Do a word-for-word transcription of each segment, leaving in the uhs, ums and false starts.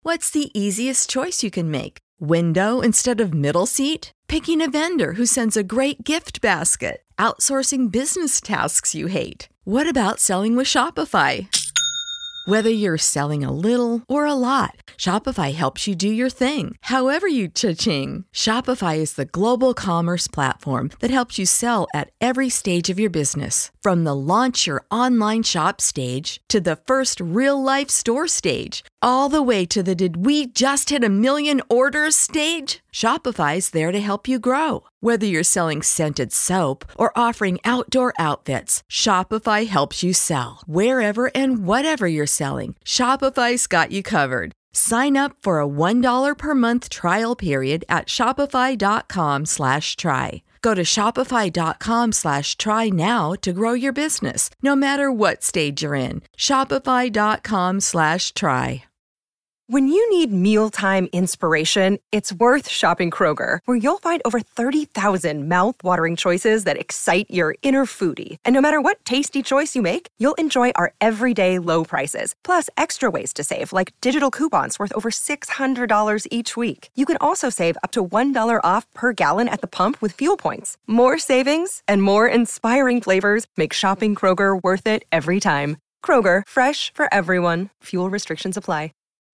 What's the easiest choice you can make? Window instead of middle seat? Picking a vendor who sends a great gift basket? Outsourcing business tasks you hate? What about selling with Shopify? Whether you're selling a little or a lot, Shopify helps you do your thing, however you cha-ching. Shopify is the global commerce platform that helps you sell at every stage of your business. From the launch your online shop stage to the first real-life store stage, all the way to the did we just hit a million orders stage. Shopify's there to help you grow. Whether you're selling scented soap or offering outdoor outfits, Shopify helps you sell. Wherever and whatever you're selling, Shopify's got you covered. Sign up for a one dollar per month trial period at shopify.com slash try. Go to shopify.com slash try now to grow your business, no matter what stage you're in. Shopify.com slash try. When you need mealtime inspiration, it's worth shopping Kroger, where you'll find over thirty thousand mouth-watering choices that excite your inner foodie. And no matter what tasty choice you make, you'll enjoy our everyday low prices, plus extra ways to save, like digital coupons worth over six hundred dollars each week. You can also save up to one dollar off per gallon at the pump with fuel points. More savings and more inspiring flavors make shopping Kroger worth it every time. Kroger, fresh for everyone. Fuel restrictions apply.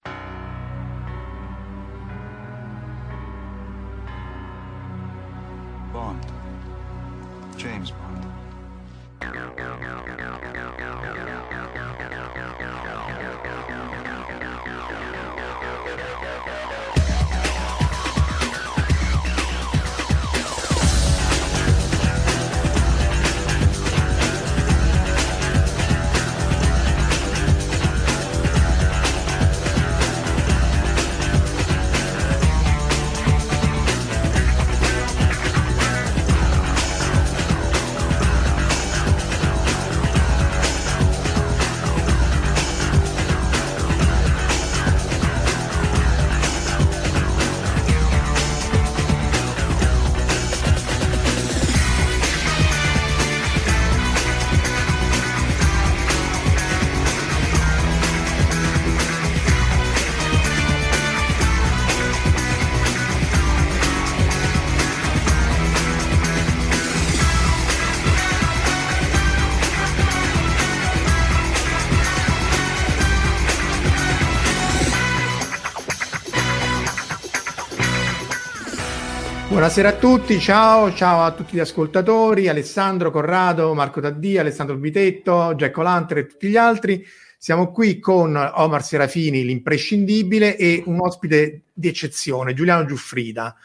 Bond. James Bond. Buonasera a tutti, ciao, ciao a tutti gli ascoltatori, Alessandro, Corrado, Marco Taddia, Alessandro Bitetto, Jack O'Lantern e tutti gli altri. Siamo qui con Omar Serafini, l'imprescindibile, e un ospite di eccezione, Giuliano Giuffrida,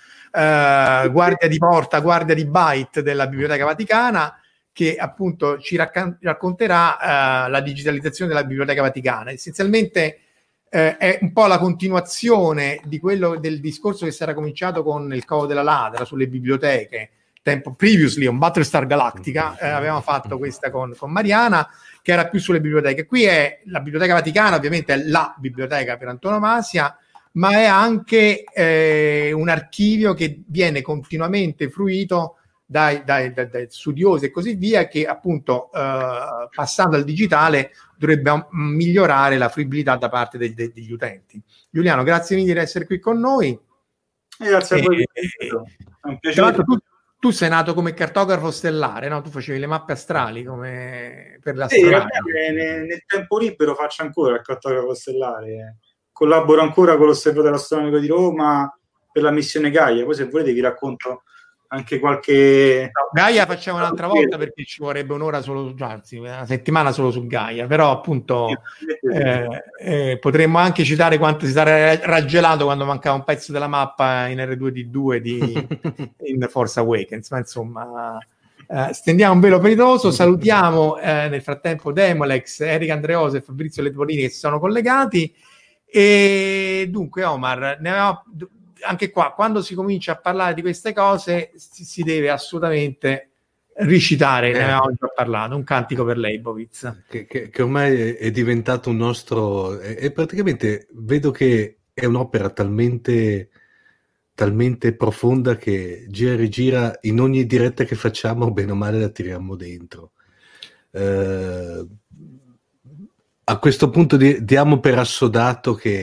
eh, guardia di porta, guardia di byte della Biblioteca Vaticana, che appunto ci raccan- racconterà eh, la digitalizzazione della Biblioteca Vaticana. Essenzialmente Eh, è un po' la continuazione di quello del discorso che si era cominciato con il Covo della Ladra sulle biblioteche. Tempo previously on Battlestar Galactica eh, avevamo fatto questa con, con Mariana, che era più sulle biblioteche. Qui è la Biblioteca Vaticana, ovviamente è la biblioteca per antonomasia, ma è anche eh, un archivio che viene continuamente fruito dai, dai, dai, dai studiosi e così via, che appunto eh, passando al digitale dovrebbe migliorare la fruibilità da parte de- de- degli utenti. Giuliano, grazie mille di essere qui con noi. E grazie a voi. E, è un piacere. Tu, tu sei nato come cartografo stellare, no? Tu facevi le mappe astrali come per la sì, nel, nel tempo libero faccio ancora il cartografo stellare. Collaboro ancora con l'Osservatorio Astronomico di Roma per la missione Gaia. Poi se volete vi racconto anche qualche... No, Gaia facciamo un'altra volta perché ci vorrebbe un'ora solo, anzi una settimana solo su Gaia, però appunto eh, eh, potremmo anche citare quanto si sarà raggelato quando mancava un pezzo della mappa in erre due D due di in Force Awakens, ma insomma eh, stendiamo un velo pietoso, salutiamo eh, nel frattempo Demolex, Eric Andreosa e Fabrizio Letpolini che si sono collegati. E dunque Omar, ne avevamo... anche qua, quando si comincia a parlare di queste cose, si, si deve assolutamente ricitare, eh. ne avevamo già parlato, un cantico per Leibowitz. Che, che, che ormai è, è diventato un nostro... È, è praticamente, vedo che è un'opera talmente, talmente profonda che gira e rigira in ogni diretta che facciamo, bene o male la tiriamo dentro. Eh, a questo punto di, diamo per assodato che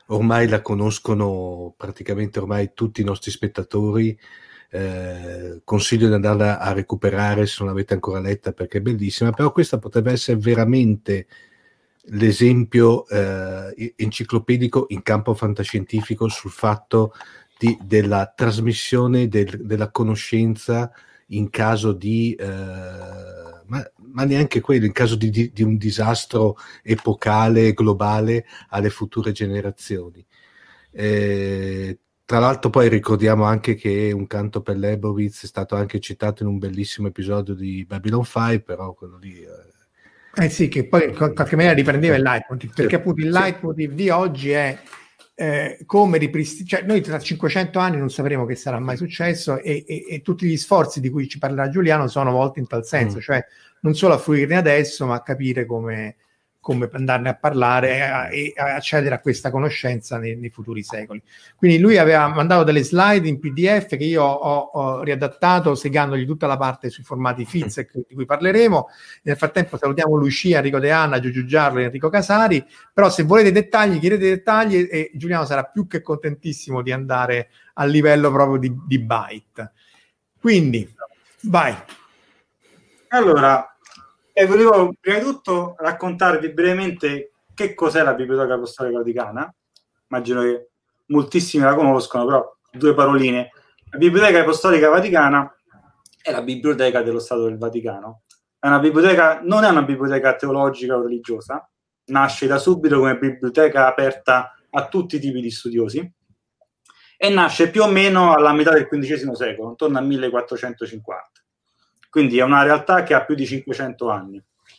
ormai la conoscono praticamente ormai tutti i nostri spettatori. Eh, consiglio di andarla a recuperare se non l'avete ancora letta, perché è bellissima, però questa potrebbe essere veramente l'esempio eh, enciclopedico in campo fantascientifico sul fatto di, della trasmissione del, della conoscenza in caso di eh, ma, ma neanche quello, in caso di, di, di un disastro epocale globale alle future generazioni. Eh, tra l'altro poi ricordiamo anche che Un canto per Leibowitz è stato anche citato in un bellissimo episodio di Babylon cinque, però quello lì eh, Eh sì, che poi in qualche maniera riprendeva il leitmotiv, perché sì, appunto il sì. leitmotiv di oggi è eh, come ripristinare, cioè noi tra cinquecento anni non sapremo che sarà mai successo e, e, e tutti gli sforzi di cui ci parlerà Giuliano sono volti in tal senso, Mm. cioè non solo a fruirne adesso, ma a capire come, come andarne a parlare e, a, e a accedere a questa conoscenza nei, nei futuri secoli. Quindi lui aveva mandato delle slide in P D F che io ho, ho riadattato segandogli tutta la parte sui formati Fizek di cui parleremo. Nel frattempo salutiamo Lucia, Enrico De Anna, Giugiu Giarlo e Enrico Casari, però se volete dettagli chiedete dettagli e Giuliano sarà più che contentissimo di andare a livello proprio di, di byte. Quindi vai. Allora, eh, volevo prima di tutto raccontarvi brevemente che cos'è la Biblioteca Apostolica Vaticana. Immagino che moltissimi la conoscono, però due paroline. La Biblioteca Apostolica Vaticana è la biblioteca dello Stato del Vaticano. È una biblioteca, non è una biblioteca teologica o religiosa, nasce da subito come biblioteca aperta a tutti i tipi di studiosi e nasce più o meno alla metà del quindicesimo secolo, intorno al millequattrocentocinquanta. Quindi è una realtà che ha più di cinquecento anni.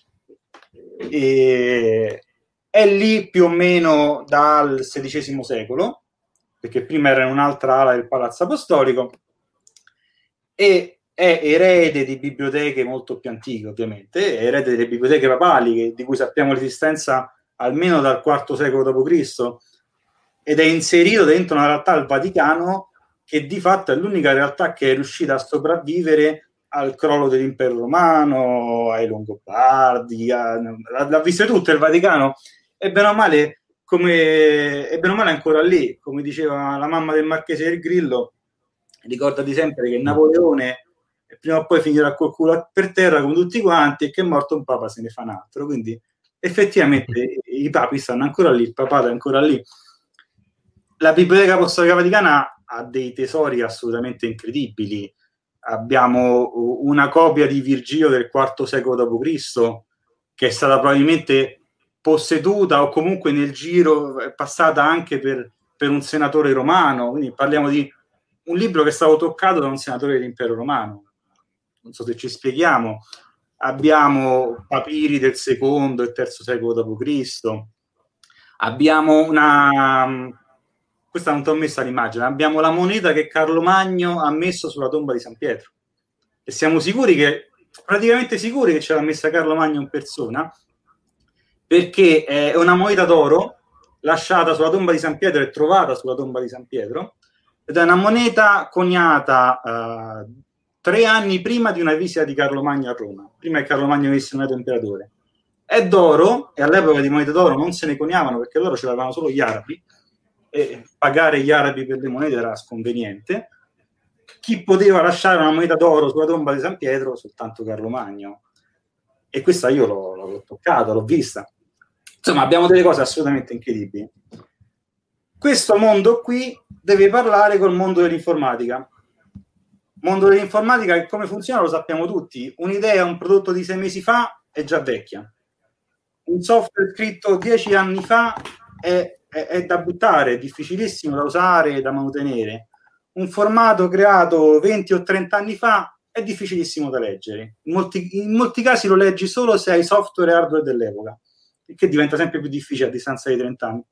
E è lì più o meno dal sedicesimo secolo, perché prima era in un'altra ala del Palazzo Apostolico, e è erede di biblioteche molto più antiche, ovviamente, è erede delle biblioteche papali, che, di cui sappiamo l'esistenza almeno dal quarto secolo dopo Cristo, ed è inserito dentro una realtà del Vaticano che di fatto è l'unica realtà che è riuscita a sopravvivere al crollo dell'impero romano, ai Longobardi, a, l'ha vista tutta il Vaticano, e bene o male, come, è bene o male ancora lì, come diceva la mamma del Marchese del Grillo, ricordati sempre che Napoleone prima o poi finirà col culo per terra come tutti quanti, e che è morto un papa se ne fa un altro, quindi effettivamente i papi stanno ancora lì, il papato è ancora lì. La Biblioteca Apostolica Vaticana ha dei tesori assolutamente incredibili. Abbiamo una copia di Virgilio del quarto secolo dopo Cristo, che è stata probabilmente posseduta o comunque nel giro è passata anche per, per un senatore romano, quindi parliamo di un libro che è stato toccato da un senatore dell'impero romano. Non so se ci spieghiamo. Abbiamo papiri del secondo e terzo secolo dopo Cristo. Abbiamo una... questa non ti ho messa l'immagine, abbiamo la moneta che Carlo Magno ha messo sulla tomba di San Pietro, e siamo sicuri che, praticamente sicuri che ce l'ha messa Carlo Magno in persona, perché è una moneta d'oro lasciata sulla tomba di San Pietro e trovata sulla tomba di San Pietro, ed è una moneta coniata uh, tre anni prima di una visita di Carlo Magno a Roma, prima che Carlo Magno venisse nominato imperatore. È d'oro, e all'epoca di monete d'oro non se ne coniavano perché loro ce l'avevano solo gli arabi, e pagare gli arabi per le monete era sconveniente. Chi poteva lasciare una moneta d'oro sulla tomba di San Pietro? Soltanto Carlo Magno. E questa io l'ho, l'ho toccata, l'ho vista. Insomma, abbiamo delle cose assolutamente incredibili. Questo mondo qui deve parlare col mondo dell'informatica. Mondo dell'informatica, che come funziona lo sappiamo tutti. Un'idea, un prodotto di sei mesi fa è già vecchia. Un software scritto dieci anni fa è È, è da buttare, è difficilissimo da usare e da mantenere. Un formato creato venti o trenta anni fa è difficilissimo da leggere. In molti, in molti casi lo leggi solo se hai software e hardware dell'epoca, il che diventa sempre più difficile a distanza di trenta anni.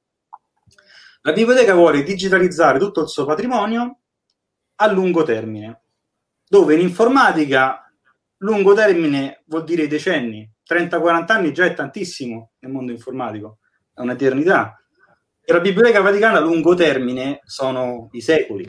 La biblioteca vuole digitalizzare tutto il suo patrimonio a lungo termine, dove in informatica lungo termine vuol dire decenni. trenta quaranta anni già è tantissimo nel mondo informatico, è un'eternità. E la Biblioteca Vaticana a lungo termine sono i secoli,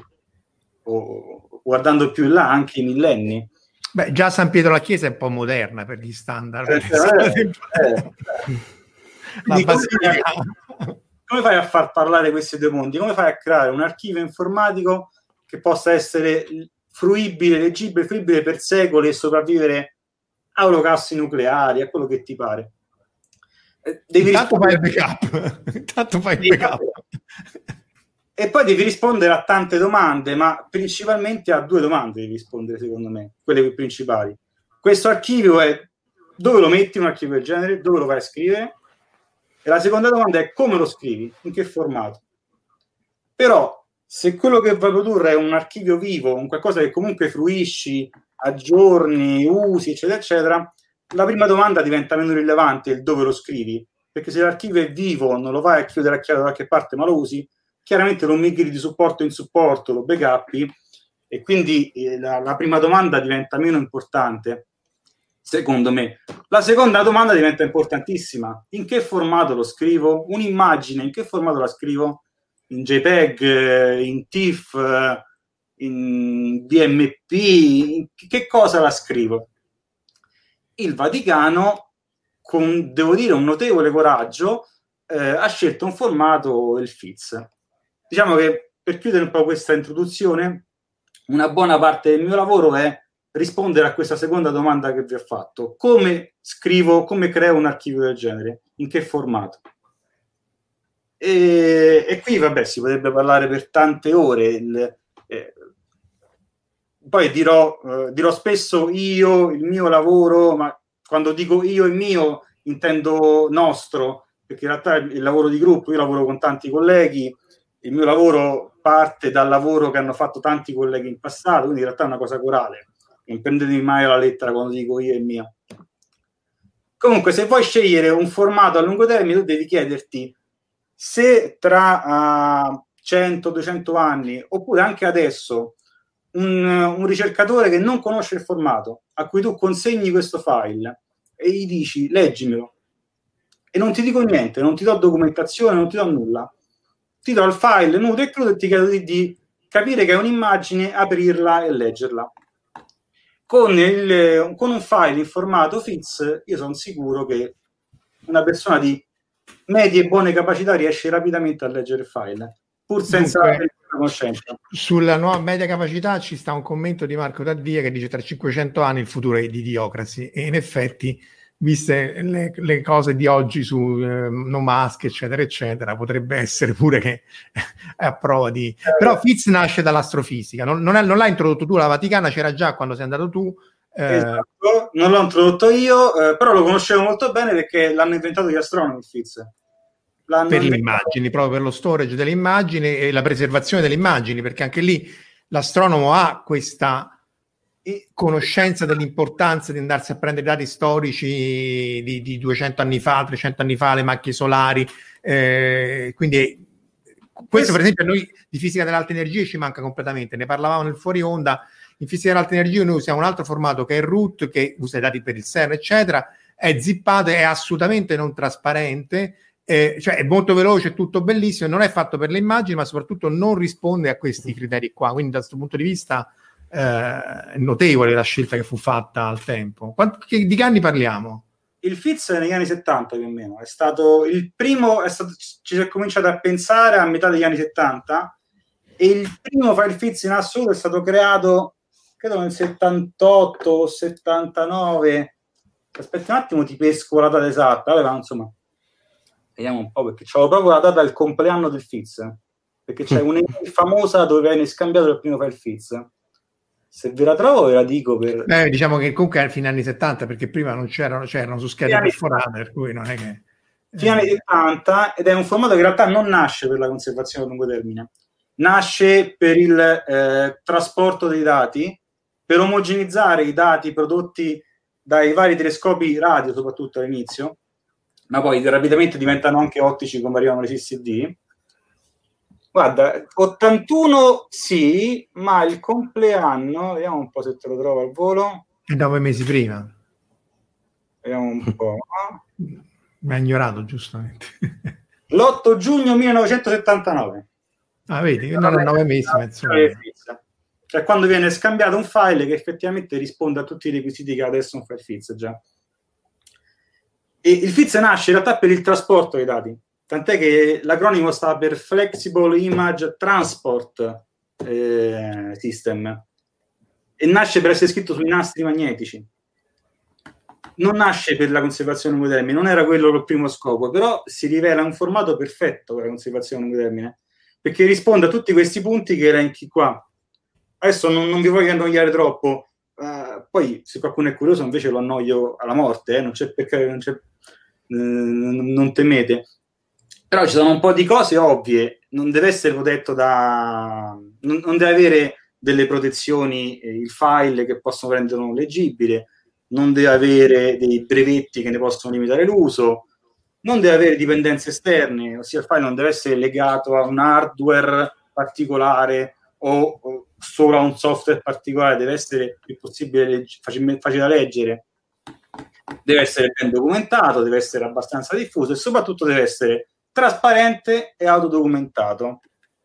o guardando più in là anche i millenni. Beh, già San Pietro la Chiesa è un po' moderna per gli standard. Eh, eh, eh. La basilica. come fai a far parlare questi due mondi? Come fai a creare un archivio informatico che possa essere fruibile, leggibile, fruibile per secoli e sopravvivere a olocausti nucleari, a quello che ti pare? Devi Intanto fai il backup. Intanto fai il backup. E poi devi rispondere a tante domande, ma principalmente a due domande devi rispondere, secondo me, quelle più principali. Questo archivio è: dove lo metti un archivio del genere? Dove lo vai a scrivere? E la seconda domanda è: come lo scrivi? In che formato? Però, se quello che vuoi produrre è un archivio vivo, un qualcosa che comunque fruisci, aggiorni, usi, eccetera, eccetera, la prima domanda diventa meno rilevante, il dove lo scrivi, perché se l'archivio è vivo, non lo vai a chiudere a chiave da qualche parte, ma lo usi, chiaramente lo migri di supporto in supporto, lo backupi, e quindi eh, la, la prima domanda diventa meno importante, secondo me. La seconda domanda diventa importantissima: in che formato lo scrivo? Un'immagine, in che formato la scrivo? In JPEG, in TIFF, in B M P, in che cosa la scrivo? Il Vaticano, con, devo dire, un notevole coraggio, eh, ha scelto un formato, il F I Z. Diciamo che, per chiudere un po' questa introduzione, una buona parte del mio lavoro è rispondere a questa seconda domanda che vi ho fatto: come scrivo, come creo un archivio del genere, in che formato? E, e qui, vabbè, si potrebbe parlare per tante ore. Il, eh, poi dirò, eh, dirò spesso io, il mio lavoro, ma quando dico io e mio intendo nostro, perché in realtà il lavoro di gruppo, io lavoro con tanti colleghi, il mio lavoro parte dal lavoro che hanno fatto tanti colleghi in passato, quindi in realtà è una cosa corale. Non prendetemi mai alla lettera quando dico io e mio. Comunque, se vuoi scegliere un formato a lungo termine, tu devi chiederti se tra uh, cento duecento anni, oppure anche adesso, un, un ricercatore che non conosce il formato, a cui tu consegni questo file e gli dici leggimelo, e non ti dico niente, non ti do documentazione, non ti do nulla, ti do il file nudo e crudo e ti chiedo di, di capire che è un'immagine, aprirla e leggerla. Con, il, con un file in formato F I Z io sono sicuro che una persona di medie e buone capacità riesce rapidamente a leggere il file, pur senza avere conoscenza. Sulla nuova media capacità ci sta un commento di Marco Taddia che dice: tra cinquecento anni il futuro è di Idiocracy, e in effetti, viste le, le cose di oggi su eh, No Mask eccetera eccetera, potrebbe essere pure che è a prova di... Eh, però F I Z nasce dall'astrofisica, non, non, è, non l'hai introdotto tu, la Vaticana c'era già quando sei andato tu. Eh... Esatto, non l'ho introdotto io, eh, però lo conoscevo molto bene perché l'hanno inventato gli astronomi il F I Z. L'hanno per le inventato... immagini, proprio per lo storage delle immagini e la preservazione delle immagini, perché anche lì l'astronomo ha questa conoscenza dell'importanza di andarsi a prendere dati storici di, di duecento anni fa, trecento anni fa, le macchie solari, eh, quindi questo per esempio a noi di fisica dell'alta energia ci manca completamente, ne parlavamo nel fuori onda. In fisica dell'alta energia noi usiamo un altro formato che è root, che usa i dati per il CERN eccetera, è zippato, è assolutamente non trasparente, eh, cioè è molto veloce, è tutto bellissimo, non è fatto per le immagini, ma soprattutto non risponde a questi criteri qua, quindi da questo punto di vista eh, è notevole la scelta che fu fatta al tempo. Quanti, di che anni parliamo? Il F I Z è negli anni settanta più o meno, è stato il primo, è stato, ci si è cominciato a pensare a metà degli anni settanta, e il primo file F I Z in assoluto è stato creato credo nel settantotto o settantanove. Aspetta un attimo, ti pesco la data esatta. Allora, insomma, vediamo un po', perché c'ho proprio la data del compleanno del F I Z, perché c'è un'email famosa dove viene scambiato il primo file F I Z. Se ve la trovo ve la dico. Per... Beh, diciamo che comunque è fine anni settanta, perché prima non c'erano, c'erano su schede perforate, per cui non è che... Fine anni settanta, ed è un formato che in realtà non nasce per la conservazione a lungo termine, nasce per il eh, trasporto dei dati, per omogenizzare i dati prodotti dai vari telescopi radio, soprattutto all'inizio, ma poi rapidamente diventano anche ottici come arrivano le C C D. Guarda, ottantuno sì, ma il compleanno, vediamo un po' se te lo trovo al volo. Nove mesi prima. Vediamo un po'. Mi ha ignorato, giustamente. L'otto giugno millenovecentosettantanove. Ah, vedi, non è nove mesi, mezz'ora. Cioè quando viene scambiato un file che effettivamente risponde a tutti i requisiti che adesso un file F I Z già. E il F I Z nasce in realtà per il trasporto dei dati, tant'è che l'acronimo sta per Flexible Image Transport eh, System, e nasce per essere scritto sui nastri magnetici. Non nasce per la conservazione a lungo termine, non era quello il primo scopo, però si rivela un formato perfetto per la conservazione a lungo termine, perché risponde a tutti questi punti che elenchi qua. Adesso non, non vi voglio annoiare troppo, uh, poi se qualcuno è curioso invece lo annoio alla morte, eh? non c'è perché non, c'è, eh, non temete. Però ci sono un po' di cose ovvie, non deve essere protetto da... non, non deve avere delle protezioni eh, il file che possono renderlo leggibile, non deve avere dei brevetti che ne possono limitare l'uso, non deve avere dipendenze esterne, ossia il file non deve essere legato a un hardware particolare o, o solo a un software particolare, deve essere il più possibile legge, facile, facile da leggere, deve essere ben documentato, deve essere abbastanza diffuso e soprattutto deve essere trasparente e autodocumentato.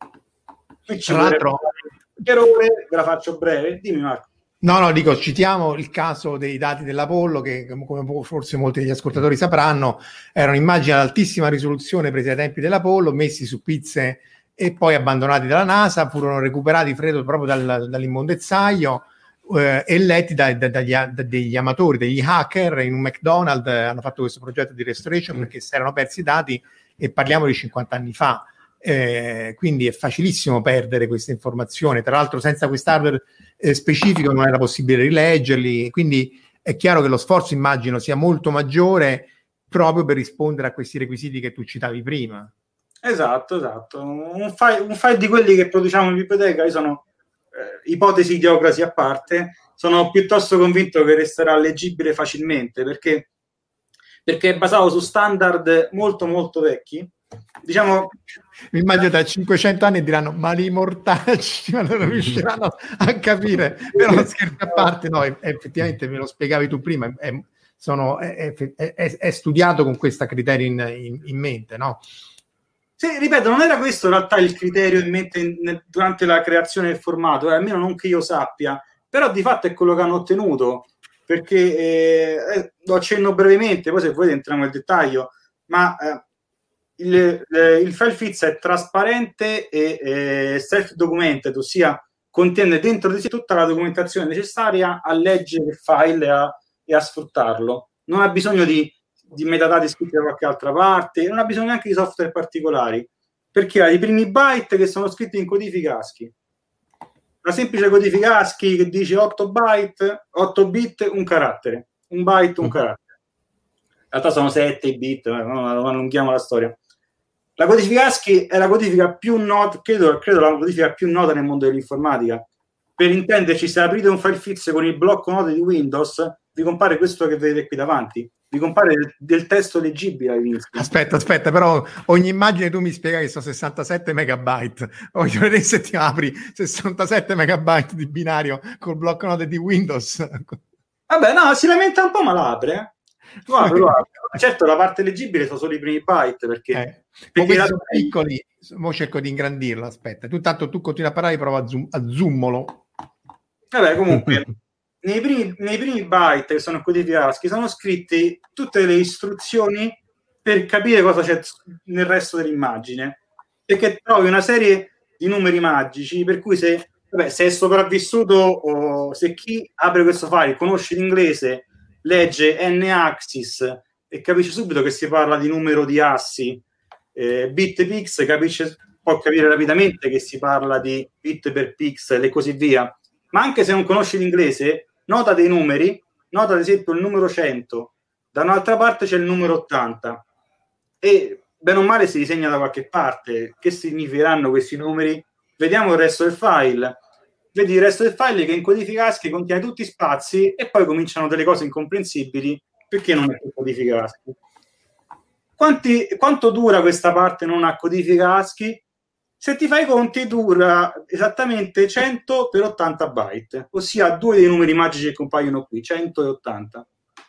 Qui ci vorrebbe errore, ve la faccio breve, dimmi Marco. No, no, dico, citiamo il caso dei dati dell'Apollo che, come forse molti degli ascoltatori sapranno, erano immagini ad altissima risoluzione prese ai tempi dell'Apollo, messi su pizze e poi abbandonati dalla NASA, furono recuperati freddo proprio dal, dall'immondezzaio eh, e letti da, da, dagli, da, degli amatori, degli hacker in un McDonald's, hanno fatto questo progetto di restoration perché si erano persi i dati, e parliamo di cinquanta anni fa. Eh, quindi è facilissimo perdere queste informazioni, tra l'altro senza quest'hardware eh, specifico non era possibile rileggerli, quindi è chiaro che lo sforzo immagino sia molto maggiore proprio per rispondere a questi requisiti che tu citavi prima. Esatto, esatto, un file, un file di quelli che produciamo in biblioteca, io sono eh, ipotesi idiocrasi a parte, sono piuttosto convinto che resterà leggibile facilmente perché, perché è basato su standard molto molto vecchi. Diciamo, mi immagino tra cinquecento anni diranno ma i mortacci ma non riusciranno a capire, però scherzi a parte, no, effettivamente me lo spiegavi tu prima, è, sono, è, è, è, è studiato con questo criterio in, in, in mente, no? Sì, ripeto, non era questo in realtà il criterio in mente in, durante la creazione del formato, eh, almeno non che io sappia, però di fatto è quello che hanno ottenuto, perché eh, lo accenno brevemente, poi se volete entriamo nel dettaglio, ma eh, Il, eh, il file fizz è trasparente e eh, self-documented, ossia contiene dentro di sé tutta la documentazione necessaria a leggere il file e a, e a sfruttarlo. Non ha bisogno di, di metadati scritti da qualche altra parte, non ha bisogno neanche di software particolari, perché ha i primi byte che sono scritti in codifica ASCII. La semplice codifica ASCII che dice otto byte, otto bit, un carattere, un byte, un carattere. In realtà sono sette bit, non, non allunghiamo la storia. La codifica ASCII è la codifica più nota, credo, credo la codifica più nota nel mondo dell'informatica. Per intenderci, se aprite un file fizz con il blocco note di Windows, vi compare questo che vedete qui davanti, vi compare del, del testo leggibile all'inizio. Aspetta, aspetta, però ogni immagine tu mi spiega che sono sessantasette megabyte. Voglio vedere se ti apri sessantasette megabyte di binario col blocco note di Windows. Vabbè, no, si lamenta un po', ma l'apre, eh. Lo apre, lo apre. Certo, la parte leggibile sono solo i primi byte perché, eh, perché la... sono piccoli. Mo cerco di ingrandirlo. Aspetta, tu tanto tu continui a parlare, provo a, zoom, a zoommolo. Vabbè, comunque nei, primi, nei primi byte che sono codifica ASCII sono scritte tutte le istruzioni per capire cosa c'è nel resto dell'immagine, perché trovi una serie di numeri magici per cui se, vabbè, se è sopravvissuto o se chi apre questo file conosce l'inglese, legge n-axis e capisce subito che si parla di numero di assi, eh, bit pix, capisce, può capire rapidamente che si parla di bit per pixel e così via. Ma anche se non conosci l'inglese, nota dei numeri, nota ad esempio il numero cento, da un'altra parte c'è il numero ottanta e bene o male si disegna da qualche parte. Che significheranno questi numeri? Vediamo il resto del file. Vedi il resto del file che in codifica ASCII contiene tutti spazi e poi cominciano delle cose incomprensibili perché non è più codifica ASCII. Quanti, quanto dura questa parte non a codifica ASCII? Se ti fai i conti dura esattamente cento per ottanta byte, ossia due dei numeri magici che compaiono qui, cento e ottanta.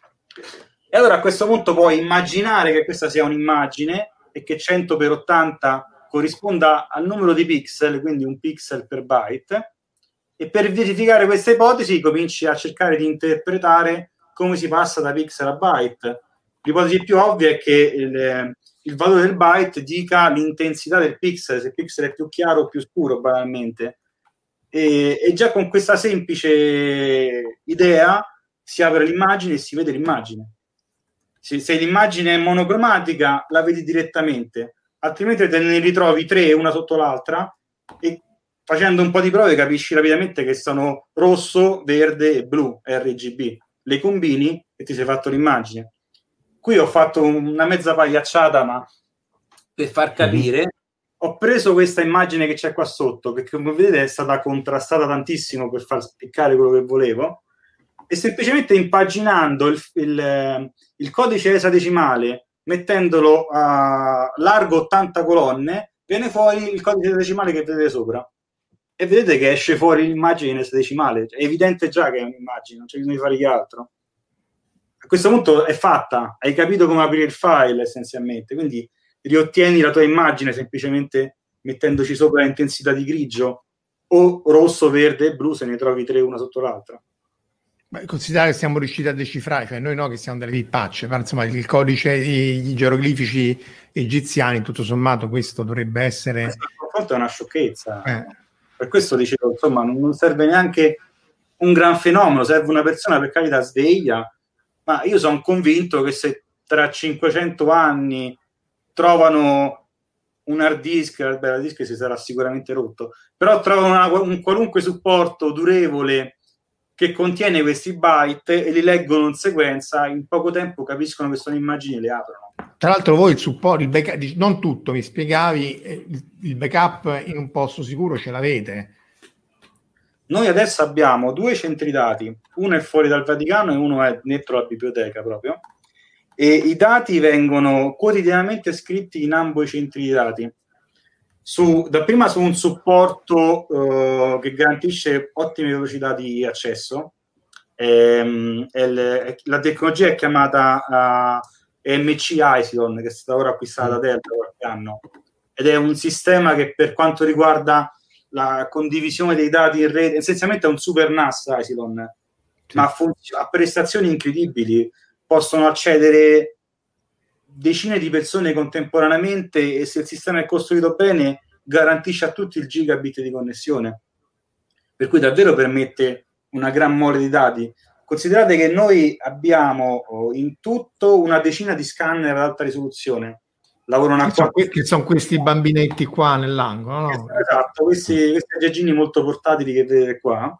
E allora a questo punto puoi immaginare che questa sia un'immagine e che cento per ottanta corrisponda al numero di pixel, quindi un pixel per byte, e per verificare questa ipotesi cominci a cercare di interpretare come si passa da pixel a byte. L'ipotesi più ovvia è che il, il valore del byte dica l'intensità del pixel, se il pixel è più chiaro o più scuro, banalmente. E, e già con questa semplice idea si apre l'immagine e si vede l'immagine. Se, se l'immagine è monocromatica la vedi direttamente, altrimenti te ne ritrovi tre una sotto l'altra e facendo un po' di prove capisci rapidamente che sono rosso, verde e blu, R G B. Le combini e ti sei fatto l'immagine. Qui ho fatto una mezza pagliacciata, ma per far capire, mm-hmm. ho preso questa immagine che c'è qua sotto, che come vedete è stata contrastata tantissimo per far spiccare quello che volevo, e semplicemente impaginando il, il, il codice esadecimale, mettendolo a largo ottanta colonne, viene fuori il codice esadecimale che vedete sopra. E vedete che esce fuori l'immagine in esadecimale. È evidente già che è un'immagine, non c'è bisogno di fare che altro. A questo punto è fatta, hai capito come aprire il file essenzialmente, quindi riottieni la tua immagine semplicemente mettendoci sopra l'intensità di grigio o rosso, verde e blu se ne trovi tre una sotto l'altra. Beh, considerare che siamo riusciti a decifrare, cioè noi no che siamo delle pippacce, ma insomma il codice, gli geroglifici egiziani, tutto sommato questo dovrebbe essere... Questo confronto è una sciocchezza. Eh. Per questo dicevo, insomma, non serve neanche un gran fenomeno, serve una persona per carità sveglia, ma io sono convinto che se tra cinquecento anni trovano un hard disk, beh, l'hard disk si sarà sicuramente rotto, però trovano una, un qualunque supporto durevole che contiene questi byte e li leggono in sequenza, in poco tempo capiscono che sono immagini e le aprono. Tra l'altro voi il supporto, il backup, non tutto, mi spiegavi, il backup in un posto sicuro ce l'avete? Noi adesso abbiamo due centri dati, uno è fuori dal Vaticano e uno è dentro la biblioteca proprio, e i dati vengono quotidianamente scritti in ambo i centri di dati. Su, dapprima su un supporto uh, che garantisce ottime velocità di accesso. Ehm, el, la tecnologia è chiamata uh, M C Isilon, che è stata ora acquistata da Dell da qualche anno, ed è un sistema che per quanto riguarda la condivisione dei dati in rete, essenzialmente è un super N A S Isilon, sì. ma funz- ha prestazioni incredibili, possono accedere decine di persone contemporaneamente e se il sistema è costruito bene garantisce a tutti il gigabit di connessione, per cui davvero permette una gran mole di dati. Considerate che noi abbiamo in tutto una decina di scanner ad alta risoluzione, lavorano a quattro... che sono questi bambinetti qua nell'angolo, no? Esatto, questi, questi aggeggini molto portatili che vedete qua.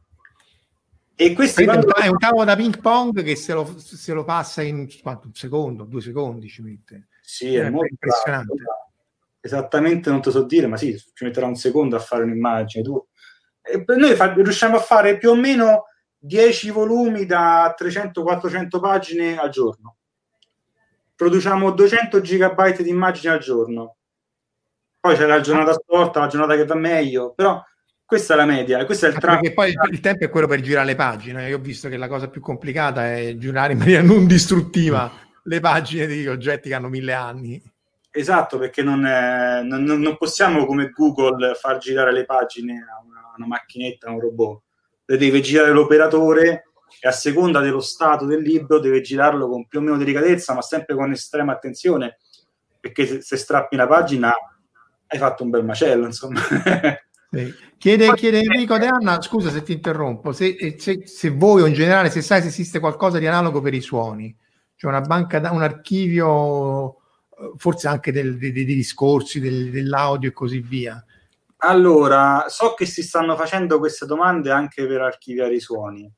E questi quando... è un tavolo da ping pong che se lo, se lo passa in quanto, un secondo, due secondi ci mette. Sì, è, è molto impressionante. Bravo. Esattamente non te so dire, ma sì, ci metterà un secondo a fare un'immagine. Tu. E noi fa, riusciamo a fare più o meno dieci volumi da trecento quattrocento pagine al giorno. Produciamo duecento gigabyte di immagini al giorno. Poi c'è la giornata storta, la giornata che va meglio, però questa è la media, questo è il traffico. Perché poi il tempo è quello per girare le pagine. Io ho visto che la cosa più complicata è girare in maniera non distruttiva le pagine di oggetti che hanno mille anni. Esatto, perché non, è, non, non possiamo come Google far girare le pagine a una, una macchinetta, a un robot. Le deve girare l'operatore e a seconda dello stato del libro deve girarlo con più o meno delicatezza, ma sempre con estrema attenzione, perché se, se strappi una pagina hai fatto un bel macello, insomma. Sì. Chiede, chiede Enrico De Anna, scusa se ti interrompo, se, se, se voi o in generale se sai se esiste qualcosa di analogo per i suoni, cioè una banca, un archivio forse anche del, dei, dei discorsi, del, dell'audio e così via. Allora, so che si stanno facendo queste domande anche per archiviare i suoni.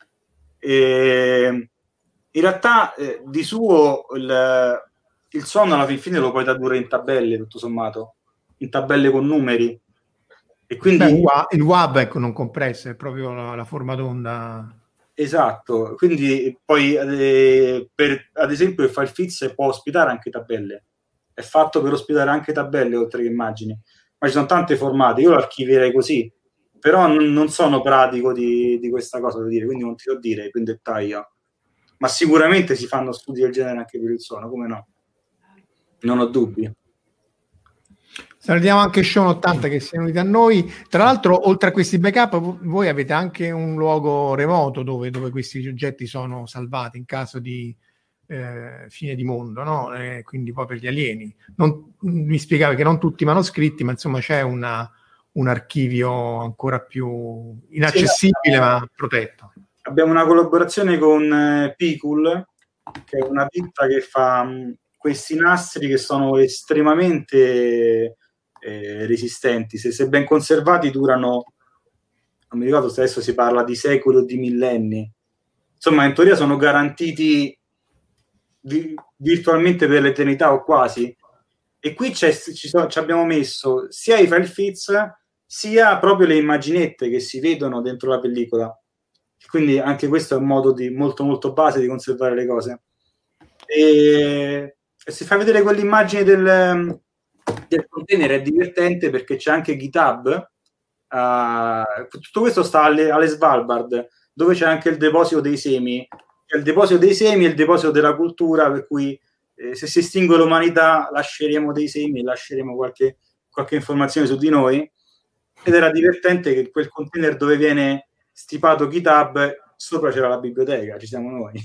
E in realtà eh, di suo il, il suono alla fin fine lo puoi tradurre in tabelle, tutto sommato, in tabelle con numeri. E quindi Beh, il W A V ecco, non compresso, è proprio la, la forma d'onda. Esatto, quindi poi eh, per, ad esempio il FileFix può ospitare anche tabelle, è fatto per ospitare anche tabelle oltre che immagini, ma ci sono tante formate, io lo archivierei così, però non, non sono pratico di, di questa cosa da dire, quindi non ti so dire più in dettaglio, ma sicuramente si fanno studi del genere anche per il suono, come no? Non ho dubbi. Salutiamo anche Sean ottanta che si è unito a noi. Tra l'altro, oltre a questi backup, voi avete anche un luogo remoto dove, dove questi oggetti sono salvati in caso di eh, fine di mondo, no? Eh, quindi poi per gli alieni. Non, mi spiegava che non tutti i manoscritti, ma insomma c'è una, un archivio ancora più inaccessibile, sì, ma protetto. Abbiamo una collaborazione con eh, Picul, che è una ditta che fa mh, questi nastri che sono estremamente eh, resistenti. Se, se ben conservati durano, non mi ricordo se adesso si parla di secoli o di millenni. Insomma, in teoria sono garantiti vi, virtualmente per l'eternità o quasi. E qui c'è, ci, sono, ci abbiamo messo sia i file fits sia proprio le immaginette che si vedono dentro la pellicola. Quindi anche questo è un modo di, molto molto base di conservare le cose. E, e se fai vedere quell'immagine del, del container è divertente perché c'è anche GitHub. Uh, tutto questo sta alle, alle Svalbard, dove c'è anche il deposito dei semi. C'è il deposito dei semi e il deposito della cultura, per cui eh, se si estingue l'umanità lasceremo dei semi e lasceremo qualche, qualche informazione su di noi. Ed era divertente che quel container dove viene stipato GitHub, sopra c'era la biblioteca, ci siamo noi.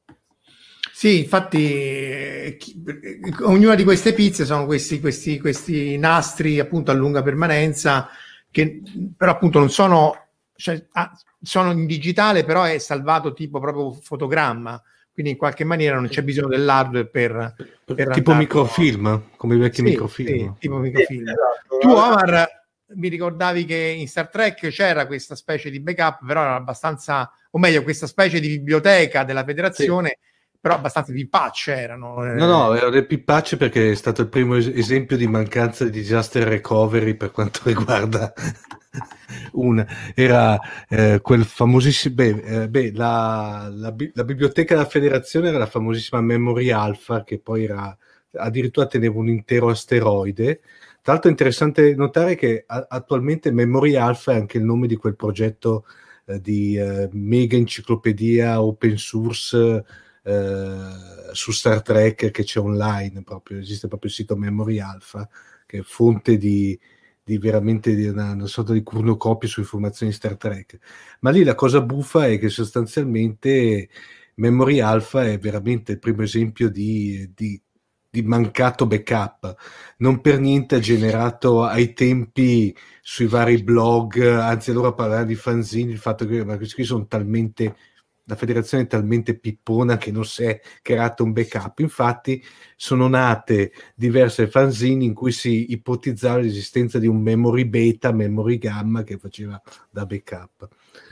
Sì, infatti eh, chi, ognuna di queste pizze sono questi, questi, questi nastri appunto a lunga permanenza che però appunto non sono, cioè, ah, sono in digitale, però è salvato tipo proprio fotogramma, quindi in qualche maniera non c'è bisogno dell'hardware per, per tipo andarlo... microfilm, come i vecchi sì, microfilm. Sì, tipo microfilm. Sì, esatto. Tu, Omar, mi ricordavi che in Star Trek c'era questa specie di backup, però era abbastanza, o meglio, questa specie di biblioteca della federazione, sì, però abbastanza di patch erano. No, no, erano dei patch perché è stato il primo es- esempio di mancanza di disaster recovery per quanto riguarda una. Era eh, quel famosissimo, beh, eh, beh la, la, la biblioteca della federazione era la famosissima Memory Alpha, che poi era addirittura teneva un intero asteroide. Tra l'altro è interessante notare che a- attualmente Memory Alpha è anche il nome di quel progetto eh, di eh, mega enciclopedia open source eh, su Star Trek che c'è online, proprio esiste proprio il sito Memory Alpha, che è fonte di, di veramente di una, una sorta di cornucopia su informazioni di Star Trek. Ma lì la cosa buffa è che sostanzialmente Memory Alpha è veramente il primo esempio di, di di mancato backup, non per niente ha generato ai tempi sui vari blog, anzi allora parlare di fanzine, il fatto che ma questi qui sono talmente, la federazione è talmente pippona che non si è creato un backup. Infatti sono nate diverse fanzine in cui si ipotizzava l'esistenza di un memory beta, memory gamma che faceva da backup.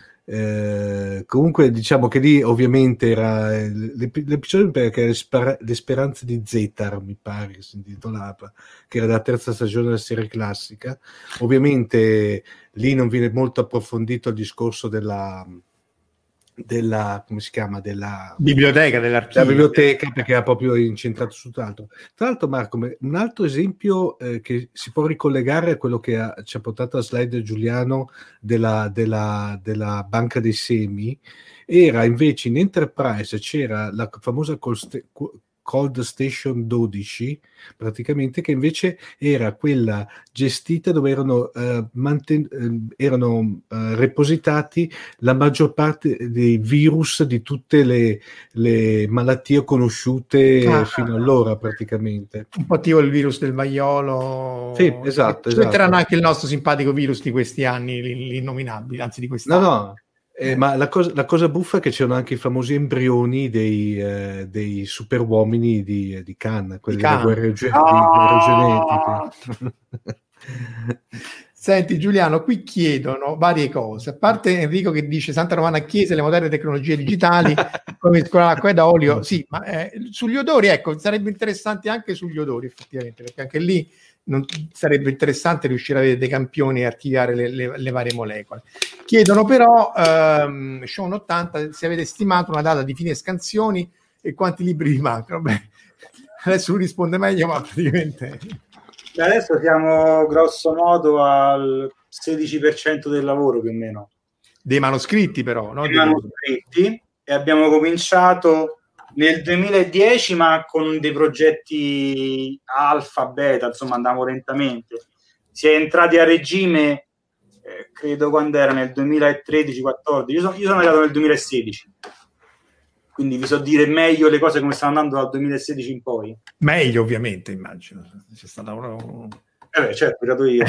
Eh, comunque diciamo che lì ovviamente era l'ep- l'episodio perché le, spera- le speranze di Zetar, mi pare che si intitolava, che era la terza stagione della serie classica. Ovviamente lì non viene molto approfondito il discorso della della come si chiama della biblioteca dell'archivio, della biblioteca, perché era proprio incentrato su tutt'altro. Tra l'altro, Marco, un altro esempio eh, che si può ricollegare a quello che ha, ci ha portato a slide Giuliano della, della, della banca dei semi, era invece in Enterprise c'era la famosa Cold, Cold Station dodici, praticamente, che invece era quella gestita dove erano, eh, manten- eh, erano eh, repositati la maggior parte dei virus di tutte le, le malattie conosciute ah, fino allora, praticamente. Un po' tipo il virus del vaiolo. Sì, esatto. Ci esatto. metteranno anche il nostro simpatico virus di questi anni, l'innominabile, anzi di quest'anno. No, no. Eh, ma la cosa, la cosa buffa è che c'erano anche i famosi embrioni dei, eh, dei super uomini di, di Khan, quelli di delle guerre, ge- oh! genetiche. Senti Giuliano, qui chiedono varie cose, a parte Enrico che dice Santa Romana Chiesa e le moderne tecnologie digitali come mescolare acqua ed olio, sì, ma eh, sugli odori, ecco, sarebbe interessante anche sugli odori effettivamente, perché anche lì non, sarebbe interessante riuscire a avere dei campioni e archiviare le, le, le varie molecole. Chiedono però, ehm, Sean ottanta, se avete stimato una data di fine scansioni e quanti libri vi mancano. Beh, adesso lui risponde meglio, ma praticamente... Adesso siamo grosso modo al sedici per cento del lavoro più o meno. Dei manoscritti però, no? Dei manoscritti, e abbiamo cominciato nel duemiladieci ma con dei progetti alfa, beta, insomma andavamo lentamente. Si è entrati a regime, eh, credo quando era nel duemilatredici quattordici, io sono, io sono arrivato nel duemilasedici. quindi vi so dire meglio le cose come stanno andando dal duemilasedici in poi. Meglio, ovviamente, immagino. C'è stata una... Eh beh, certo, dato io.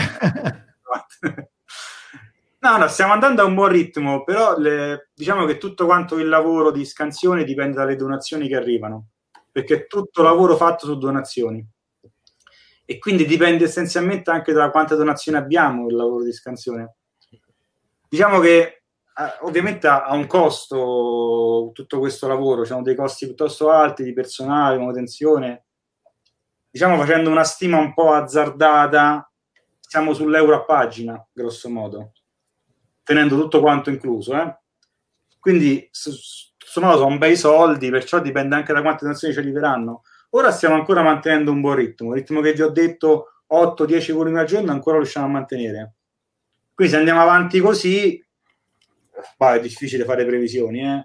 No, no, stiamo andando a un buon ritmo, però le, diciamo che tutto quanto il lavoro di scansione dipende dalle donazioni che arrivano, perché è tutto lavoro fatto su donazioni. E quindi dipende essenzialmente anche da quante donazioni abbiamo il lavoro di scansione. Diciamo che eh, ovviamente ha, ha un costo tutto questo lavoro, ci sono dei costi piuttosto alti di personale, manutenzione. Diciamo, facendo una stima un po' azzardata, siamo sull'euro a pagina, grosso modo, tenendo tutto quanto incluso. Eh? Quindi sono, sono bei soldi, perciò dipende anche da quante donazioni ci arriveranno. Ora stiamo ancora mantenendo un buon ritmo, il ritmo che vi ho detto, otto dieci volumi al giorno, ancora riusciamo a mantenere. Quindi se andiamo avanti così, bah, è difficile fare previsioni, eh?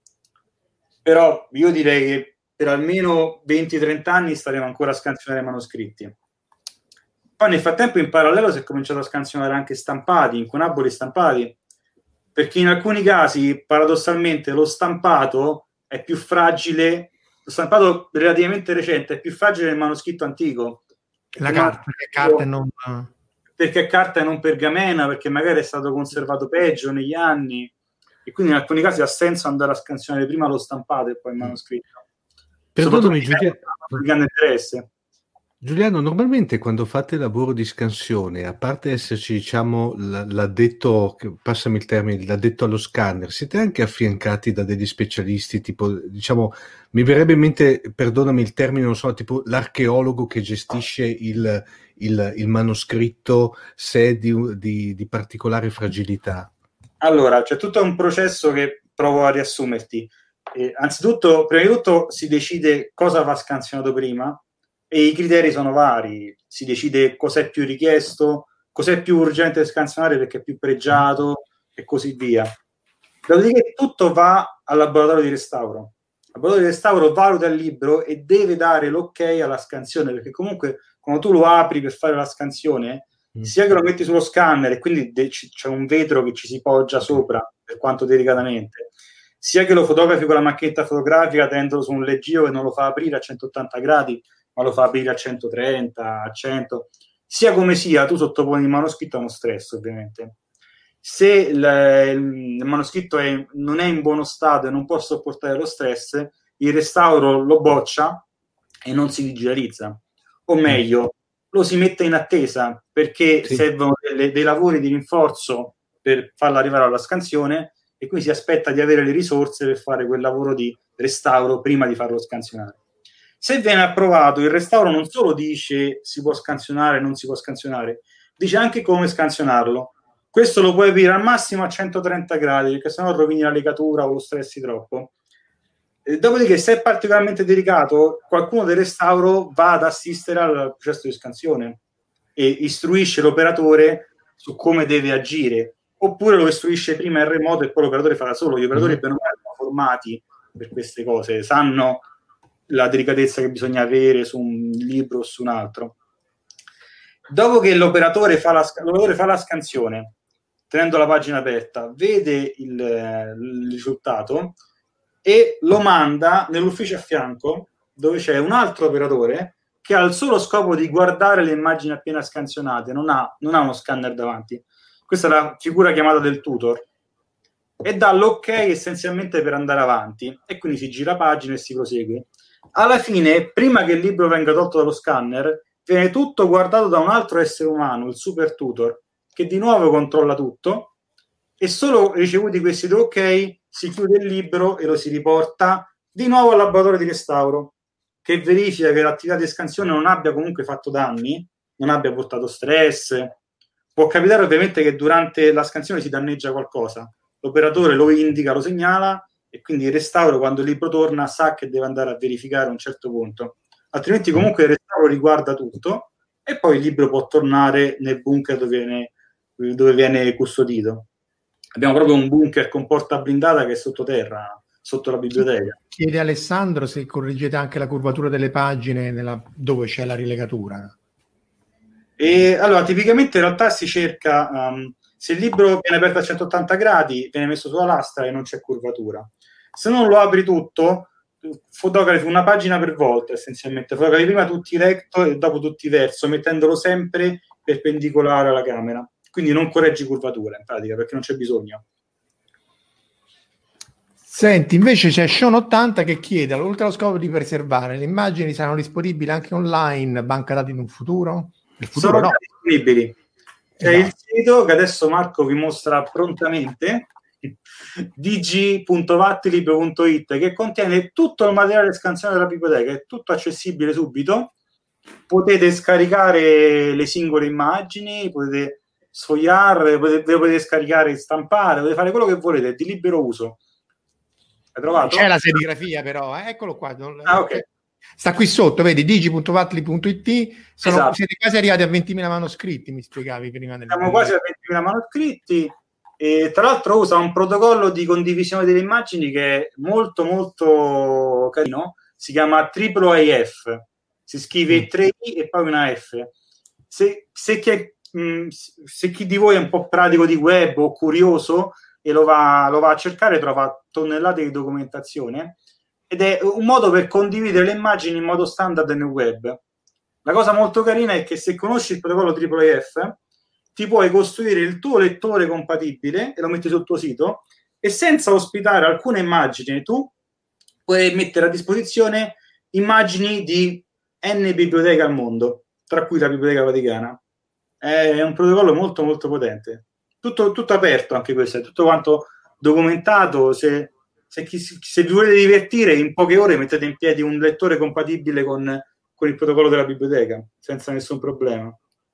Però io direi che per almeno venti trenta anni staremo ancora a scansionare manoscritti. Poi nel frattempo in parallelo si è cominciato a scansionare anche stampati, incunaboli stampati, perché in alcuni casi paradossalmente lo stampato è più fragile, lo stampato relativamente recente è più fragile del manoscritto antico. La carta, perché carta non... perché è carta e non pergamena, perché magari è stato conservato peggio negli anni, e quindi in alcuni casi ha senso andare a scansionare prima lo stampato e poi il manoscritto. Perdonami, Giuliano. Grande interesse. Giuliano, normalmente quando fate lavoro di scansione, a parte esserci, diciamo, l'addetto, passami il termine, l'addetto allo scanner, siete anche affiancati da degli specialisti, tipo, diciamo, mi verrebbe in mente, perdonami il termine, non so, tipo l'archeologo che gestisce il, il, il manoscritto se è di, di, di particolare fragilità? Allora, c'è tutto un processo che provo a riassumerti. Eh, anzitutto, prima di tutto, si decide cosa va scansionato prima, e i criteri sono vari, si decide cos'è più richiesto, cos'è più urgente scansionare perché è più pregiato e così via. Dopodiché tutto va al laboratorio di restauro. Il laboratorio di restauro valuta il libro e deve dare l'ok alla scansione, perché comunque quando tu lo apri per fare la scansione, mm. sia che lo metti sullo scanner e quindi de- c'è un vetro che ci si poggia sopra, per quanto delicatamente, sia che lo fotografi con la macchinetta fotografica tenendolo su un leggio che non lo fa aprire a centottanta gradi, ma lo fa aprire a centotrenta, a cento, sia come sia, tu sottoponi il manoscritto a uno stress, ovviamente. Se il, il manoscritto è, non è in buono stato e non può sopportare lo stress, il restauro lo boccia e non si digitalizza. O meglio, lo si mette in attesa, perché sì. servono delle, dei lavori di rinforzo per farlo arrivare alla scansione, e quindi si aspetta di avere le risorse per fare quel lavoro di restauro prima di farlo scansionare. Se viene approvato, il restauro non solo dice si può scansionare, non si può scansionare, dice anche come scansionarlo. Questo lo puoi aprire al massimo a centotrenta gradi, perché sennò rovini la legatura o lo stressi troppo. E dopodiché, se è particolarmente delicato, qualcuno del restauro va ad assistere al processo di scansione e istruisce l'operatore su come deve agire, oppure lo istruisce prima in remoto e poi l'operatore fa da solo. Gli operatori mm-hmm. sono formati per queste cose, sanno la delicatezza che bisogna avere su un libro o su un altro. Dopo che l'operatore fa la, l'operatore fa la scansione, tenendo la pagina aperta, vede il, il risultato e lo manda nell'ufficio a fianco, dove c'è un altro operatore che ha il solo scopo di guardare le immagini appena scansionate, non ha, non ha uno scanner davanti. Questa è la figura chiamata del tutor, e dà l'ok essenzialmente per andare avanti, e quindi si gira pagina e si prosegue. Alla fine, prima che il libro venga tolto dallo scanner, viene tutto guardato da un altro essere umano, il super tutor, che di nuovo controlla tutto, e solo ricevuti questi due ok si chiude il libro e lo si riporta di nuovo al laboratorio di restauro, che verifica che l'attività di scansione non abbia comunque fatto danni, non abbia portato stress. Può capitare ovviamente che durante la scansione si danneggia qualcosa, l'operatore lo indica, lo segnala, e quindi il restauro, quando il libro torna, sa che deve andare a verificare a un certo punto, altrimenti comunque il restauro riguarda tutto e poi il libro può tornare nel bunker dove viene, dove viene custodito. Abbiamo proprio un bunker con porta blindata che è sottoterra, sotto la biblioteca. Chiede Alessandro se correggete anche la curvatura delle pagine nella, dove c'è la rilegatura. E allora, tipicamente in realtà si cerca, um, se il libro viene aperto a centottanta gradi, viene messo sulla lastra e non c'è curvatura. Se non lo apri tutto, fotografi una pagina per volta, essenzialmente. Fotografi prima tutti recto e dopo tutti verso, mettendolo sempre perpendicolare alla camera. Quindi non correggi curvatura, in pratica, perché non c'è bisogno. Senti, invece c'è Sean ottanta che chiede, oltre allo scopo di preservare, le immagini saranno disponibili anche online, banca dati in un futuro? Il futuro Sono no. disponibili. C'è Esatto. il sito che adesso Marco vi mostra prontamente, d g punto vattilib punto it, che contiene tutto il materiale di scansione della biblioteca, è tutto accessibile subito. Potete scaricare le singole immagini, potete sfogliarle, potete, potete scaricare e stampare, potete fare quello che volete, è di libero uso. Hai trovato? C'è la serigrafia però, eh? Eccolo qua. Ah, ok. Sta qui sotto, vedi, d g punto vattilib punto it. Sono, Esatto. Siete quasi arrivati a ventimila manoscritti, mi spiegavi prima. Del Siamo quasi a ventimila manoscritti e tra l'altro usa un protocollo di condivisione delle immagini che è molto molto carino, si chiama Triple A F, si scrive Mm. tre I e poi una F. Se, se, chi è, mh, se chi di voi è un po' pratico di web o curioso e lo va, lo va a cercare, trova tonnellate di documentazione ed è un modo per condividere le immagini in modo standard nel web. La cosa molto carina è che se conosci il protocollo Triple A F ti puoi costruire il tuo lettore compatibile e lo metti sul tuo sito, e senza ospitare alcune immagini tu puoi mettere a disposizione immagini di N biblioteche al mondo, tra cui la Biblioteca Vaticana. È un protocollo molto molto potente, tutto, tutto aperto, anche questo è tutto quanto documentato. Se, se, chi, se vi volete divertire, in poche ore mettete in piedi un lettore compatibile con, con il protocollo della biblioteca senza nessun problema.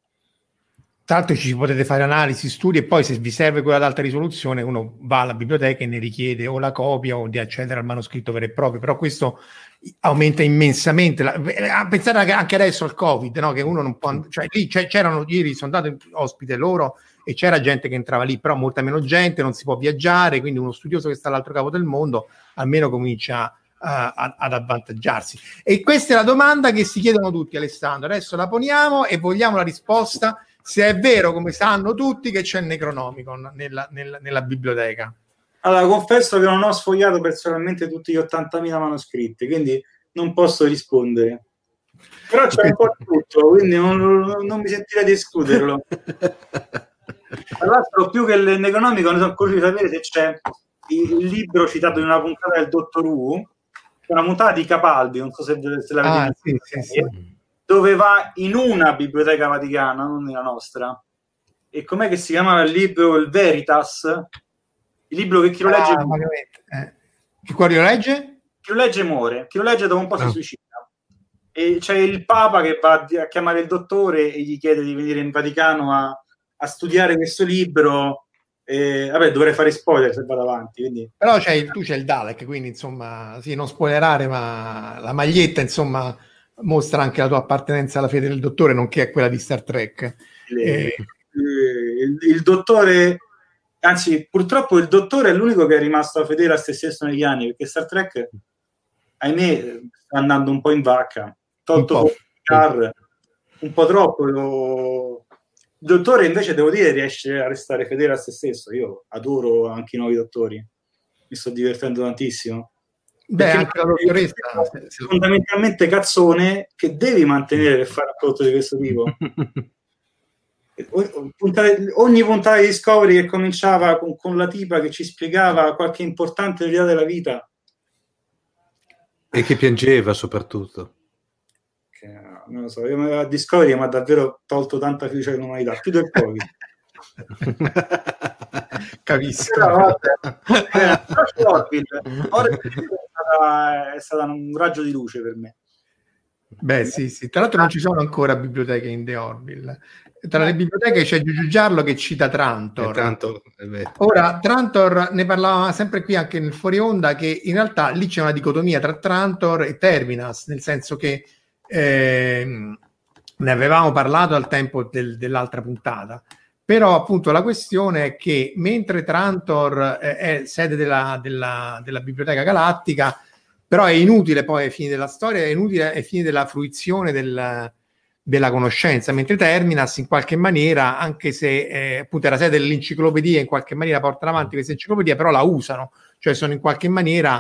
Tra l'altro ci potete fare analisi, studi, e poi se vi serve quella ad alta risoluzione uno va alla biblioteca e ne richiede o la copia o di accedere al manoscritto vero e proprio, però questo aumenta immensamente la, pensate anche adesso al Covid, no? Che uno non può, cioè lì c'erano, ieri sono andato ospite loro e c'era gente che entrava lì, però molta meno gente, non si può viaggiare, quindi uno studioso che sta all'altro capo del mondo almeno comincia a, a, ad avvantaggiarsi. E questa è la domanda che si chiedono tutti, Alessandro, adesso la poniamo e vogliamo la risposta, se è vero, come sanno tutti, che c'è il Necronomicon nella, nella, nella biblioteca. Allora, confesso che non ho sfogliato personalmente tutti gli ottantamila manoscritti, quindi non posso rispondere. Però c'è un po' di tutto, quindi non, non mi sentirei di escluderlo. Tra l'altro, più che il Necronomicon, sono curioso di sapere se c'è il libro citato in una puntata del Dottor Who, una puntata di Capaldi, non so se, se l'avete ah, visto, sì, sì, sì. dove va in una biblioteca vaticana, non nella nostra. E com'è che si chiamava il libro? Il Veritas? Il libro che chi lo legge ah, eh. Chi qua lo legge? Chi lo legge muore, chi lo legge dopo un po' ah. si suicida. E c'è il Papa che va a chiamare il dottore e gli chiede di venire in Vaticano a, a studiare questo libro. E, vabbè, dovrei fare spoiler se vado avanti, quindi. Però c'è il, tu c'è il Dalek, quindi insomma, sì, non spoilerare, ma la maglietta insomma mostra anche la tua appartenenza alla fede del dottore, nonché a quella di Star Trek. Le, eh. il, il dottore, anzi purtroppo il dottore è l'unico che è rimasto fedele a se stesso negli anni, perché Star Trek, ahimè, sta andando un po' in vacca, tolto un po', un po' troppo. Lo... il dottore invece, devo dire, riesce a restare fedele a se stesso. Io adoro anche i nuovi dottori, mi sto divertendo tantissimo. Beh, anche la dottoressa è fondamentalmente cazzone che devi mantenere per fare un prodotto di questo tipo. Ogni puntata di Discovery che cominciava con, con la tipa che ci spiegava qualche importante verità della vita e che piangeva soprattutto, che, non lo so, io, a Discovery mi ha davvero tolto tanta fiducia nell'umanità, più del Covid. Capisco. Però, vabbè, eh, Orville, Orville è, stata, è stata un raggio di luce per me. Beh, sì, sì. Tra l'altro non ci sono ancora biblioteche in The Orville. Tra le biblioteche c'è Giugiu Giarlo che cita Trantor. Trantor Ora, Trantor, ne parlavamo sempre qui anche nel fuori onda, che in realtà lì c'è una dicotomia tra Trantor e Terminas, nel senso che eh, ne avevamo parlato al tempo del, dell'altra puntata. Però appunto la questione è che mentre Trantor eh, è sede della, della, della Biblioteca Galattica, però è inutile poi ai fini della storia, è inutile ai fini della fruizione del, della conoscenza, mentre Terminas in qualche maniera, anche se eh, appunto era sede dell'enciclopedia, in qualche maniera portano avanti questa enciclopedia, però la usano, cioè sono in qualche maniera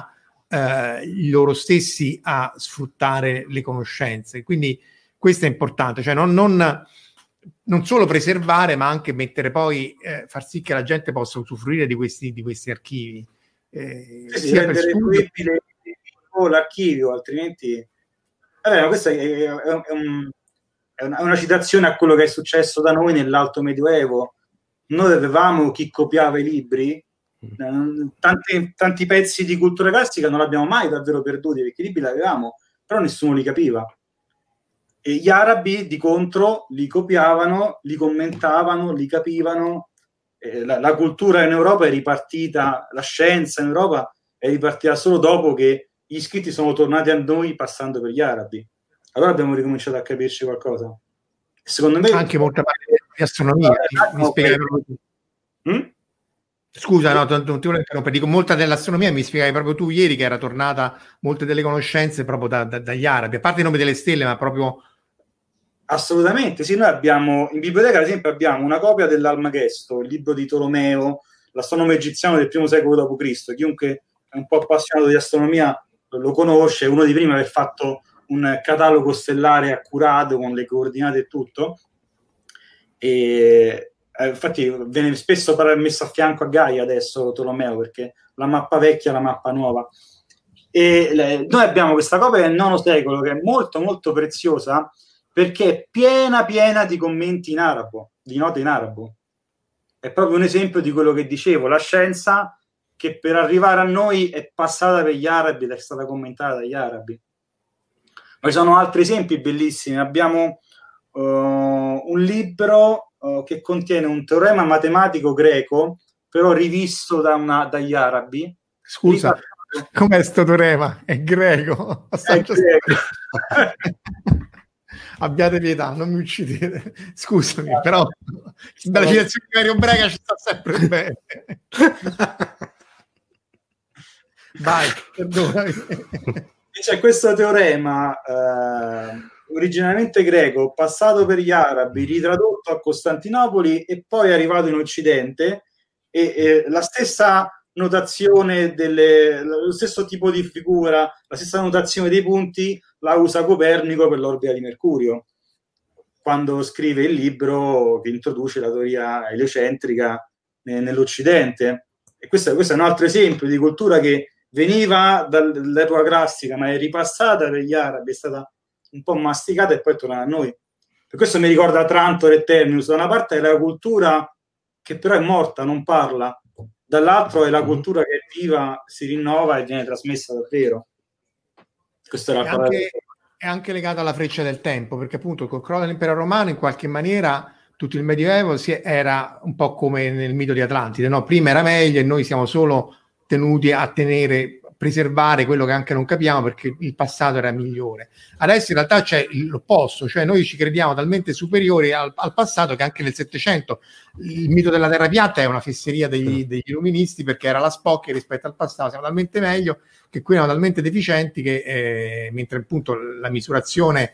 eh, loro stessi a sfruttare le conoscenze. Quindi questo è importante, cioè non, non, non solo preservare, ma anche mettere poi, eh, far sì che la gente possa usufruire di questi, di questi archivi. Eh, sì, sia rendere fruibile l'archivio, altrimenti... Allora, questa è, è, è, un, è una citazione a quello che è successo da noi nell'Alto Medioevo. Noi avevamo chi copiava i libri, tanti, tanti pezzi di cultura classica non l'abbiamo mai davvero perduti, perché i libri li avevamo, però nessuno li capiva. E gli arabi, di contro, li copiavano, li commentavano, li capivano. Eh, la, la cultura in Europa è ripartita, la scienza in Europa è ripartita solo dopo che gli iscritti sono tornati a noi passando per gli arabi. Allora abbiamo ricominciato a capirci qualcosa. Secondo me... Anche molta parte di astronomia. Mi, mi spieghi proprio tu. Mm? Scusa, no, non ti volevo interrompere. Dico, molta dell'astronomia mi spiegavi proprio tu ieri che era tornata molte delle conoscenze proprio da, da, dagli arabi. A parte il nome delle stelle, ma proprio... Assolutamente, sì. Noi abbiamo, in biblioteca ad esempio, abbiamo una copia dell'Almagesto, il libro di Tolomeo, l'astronome egiziano del primo secolo dopo Cristo. Chiunque è un po' appassionato di astronomia lo conosce, uno di prima aver fatto un catalogo stellare accurato con le coordinate e tutto, e eh, infatti viene spesso messo a fianco a Gaia adesso Tolomeo, perché la mappa vecchia è la mappa nuova, e le, noi abbiamo questa copia del nono secolo che è molto molto preziosa perché è piena piena di commenti in arabo, di note in arabo. È proprio un esempio di quello che dicevo, la scienza che per arrivare a noi è passata per gli arabi ed è stata commentata dagli arabi. Ma ci sono altri esempi bellissimi. Abbiamo uh, un libro uh, che contiene un teorema matematico greco, però rivisto da una, dagli arabi. Scusa, com'è sto teorema? È greco? È greco. Abbiate pietà, non mi uccidete. Scusami, però dalla citazione di Mario Brega ci sta sempre bene. Vai, perdonami. C'è questo teorema eh, originariamente greco, passato per gli arabi, ritradotto a Costantinopoli e poi arrivato in Occidente, e, e la stessa notazione delle, lo stesso tipo di figura, la stessa notazione dei punti la usa Copernico per l'orbita di Mercurio, quando scrive il libro che introduce la teoria eliocentrica nell'Occidente. E questo, questo è un altro esempio di cultura che veniva dall'epoca classica, ma è ripassata per gli arabi, è stata un po' masticata e poi è tornata a noi. Per questo mi ricorda Trantor e Terminus. Da una parte è la cultura che però è morta, non parla, dall'altro è la cultura che è viva, si rinnova e viene trasmessa davvero. Questo era è, anche, è anche legata alla freccia del tempo, perché appunto col crollo dell'impero romano in qualche maniera tutto il Medioevo si era un po' come nel mito di Atlantide, no? Prima era meglio e noi siamo solo tenuti a tenere, preservare quello che anche non capiamo perché il passato era migliore. Adesso in realtà c'è l'opposto, cioè noi ci crediamo talmente superiori al, al passato che anche nel Settecento il mito della terra piatta è una fesseria degli, degli illuministi, perché era la spocchia rispetto al passato, siamo talmente meglio che qui erano talmente deficienti che eh, mentre appunto la misurazione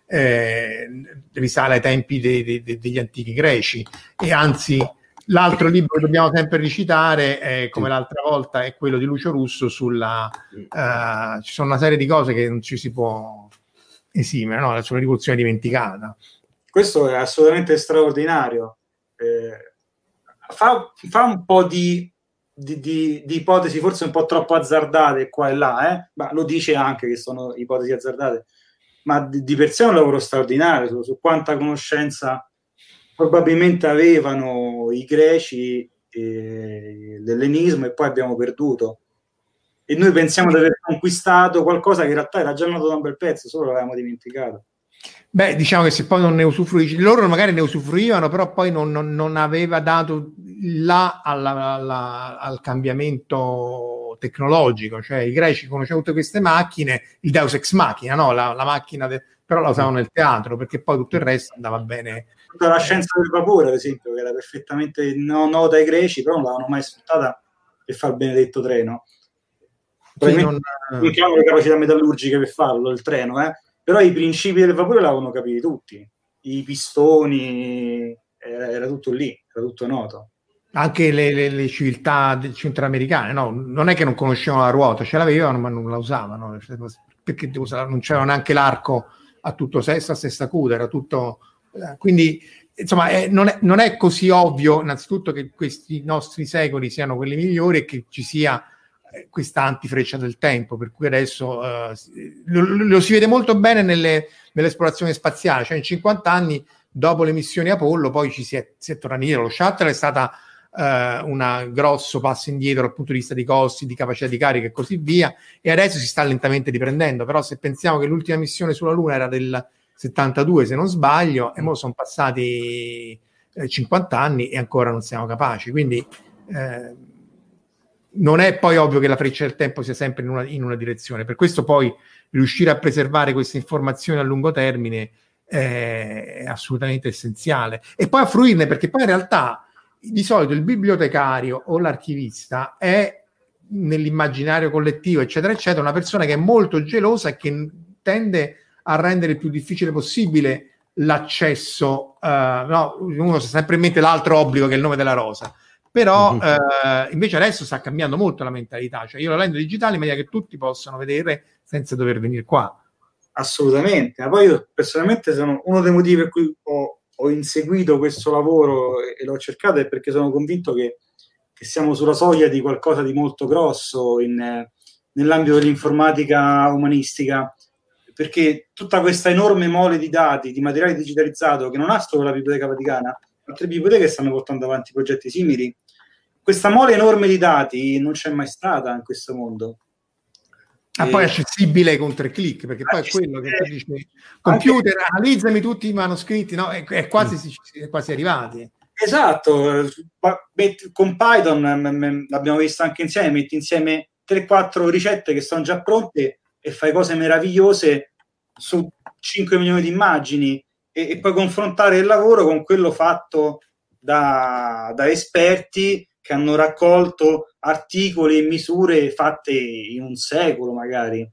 eh, risale ai tempi de, de, de, degli antichi greci, e anzi l'altro libro che dobbiamo sempre recitare, è, come l'altra volta, è quello di Lucio Russo sulla... Uh, ci sono una serie di cose che non ci si può esimere, no? Sulla rivoluzione dimenticata. Questo è assolutamente straordinario. Eh, fa, fa un po' di, di, di, di ipotesi forse un po' troppo azzardate qua e là, eh? Ma lo dice anche che sono ipotesi azzardate, ma di, di per sé è un lavoro straordinario su, su quanta conoscenza probabilmente avevano i greci eh, dell'ellenismo e poi abbiamo perduto, e noi pensiamo di aver conquistato qualcosa che in realtà era già nato da un bel pezzo, solo l'avevamo dimenticato. Beh, diciamo che se poi non ne usufruisci, loro magari ne usufruivano, però poi non, non, non aveva dato là alla, alla, al cambiamento tecnologico, cioè i greci conoscevano tutte queste macchine, il Deus ex machina, no? la, la macchina, de, però la usavano nel teatro, perché poi tutto il resto andava bene. Tutta la scienza del vapore, ad esempio, che era perfettamente no, nota ai greci, però non l'avevano mai sfruttata per fare il benedetto treno. Sì, non abbiamo le capacità metallurgiche per farlo, il treno, eh? Però i principi del vapore l'avevano capiti tutti, i pistoni, era, era tutto lì, era tutto noto. Anche le, le, le civiltà centroamericane, no? Non è che non conoscevano la ruota, ce l'avevano ma non la usavano, perché non c'era neanche l'arco a tutto sesto, a sesta coda, era tutto... Quindi, insomma, è, non, è, non è così ovvio, innanzitutto, che questi nostri secoli siano quelli migliori e che ci sia eh, questa antifreccia del tempo, per cui adesso eh, lo, lo si vede molto bene nelle, nell'esplorazione spaziale, cioè in cinquanta anni dopo le missioni Apollo poi ci si è, si è tornati indietro. Lo shuttle è stata eh, un grosso passo indietro dal punto di vista di costi, di capacità di carica e così via, e adesso si sta lentamente riprendendo. Però se pensiamo che l'ultima missione sulla Luna era del settantadue, se non sbaglio, e mo sono passati eh, cinquanta anni e ancora non siamo capaci, quindi eh, non è poi ovvio che la freccia del tempo sia sempre in una, in una direzione. Per questo poi riuscire a preservare queste informazioni a lungo termine è assolutamente essenziale, e poi a fruirne, perché poi in realtà di solito il bibliotecario o l'archivista è, nell'immaginario collettivo eccetera eccetera, una persona che è molto gelosa e che tende a rendere il più difficile possibile l'accesso, uh, no, uno sa sempre in mente l'altro obbligo che è il nome della rosa, però uh, invece adesso sta cambiando molto la mentalità, cioè io la rendo digitale in maniera che tutti possano vedere senza dover venire qua. Assolutamente, ma poi io personalmente sono uno dei motivi per cui ho, ho inseguito questo lavoro e, e l'ho cercato, è perché sono convinto che, che siamo sulla soglia di qualcosa di molto grosso in, eh, nell'ambito dell'informatica umanistica, perché tutta questa enorme mole di dati, di materiale digitalizzato, che non ha solo la Biblioteca Vaticana, altre biblioteche stanno portando avanti progetti simili, questa mole enorme di dati non c'è mai stata in questo mondo. Ah, e poi è accessibile con tre clic, perché poi è quello che tu dici, computer, anche, analizzami tutti i manoscritti, no? È, è quasi, è quasi arrivati. Esatto, con Python l'abbiamo visto anche insieme, metti insieme tre quattro ricette che sono già pronte e fai cose meravigliose su cinque milioni di immagini, e, e puoi confrontare il lavoro con quello fatto da, da esperti che hanno raccolto articoli e misure fatte in un secolo magari,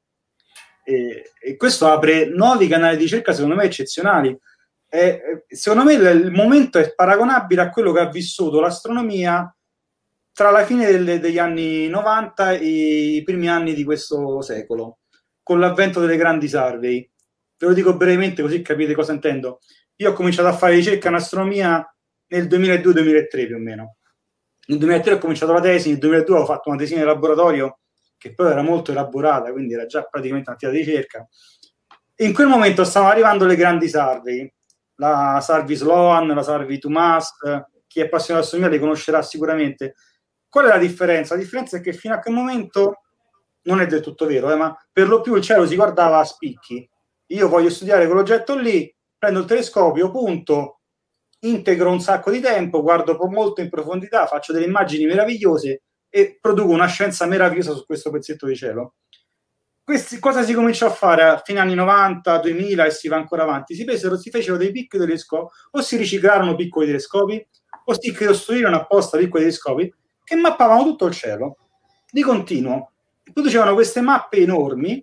e, e questo apre nuovi canali di ricerca secondo me eccezionali. E, secondo me il, il momento è paragonabile a quello che ha vissuto l'astronomia tra la fine delle, degli anni novanta e i primi anni di questo secolo, con l'avvento delle grandi survey. Ve lo dico brevemente così capite cosa intendo. Io ho cominciato a fare ricerca in astronomia nel duemiladue duemilatré più o meno. Nel duemilatré ho cominciato la tesi, nel duemiladue ho fatto una tesina di laboratorio che poi era molto elaborata, quindi era già praticamente un'attività di ricerca. E in quel momento stavano arrivando le grandi survey, la survey Sloan, la survey Thomas, chi è appassionato di astronomia le conoscerà sicuramente. Qual è la differenza? La differenza è che fino a quel momento, non è del tutto vero, eh, ma per lo più il cielo si guardava a spicchi. Io voglio studiare quell'oggetto lì, prendo il telescopio, punto, integro un sacco di tempo, guardo molto in profondità, faccio delle immagini meravigliose e produco una scienza meravigliosa su questo pezzetto di cielo. Questi, cosa si cominciò a fare a fine anni novanta, duemila e si va ancora avanti? Si presero, si fecero dei piccoli telescopi, o si riciclarono piccoli telescopi, o si costruirono apposta piccoli telescopi che mappavano tutto il cielo di continuo, producevano queste mappe enormi,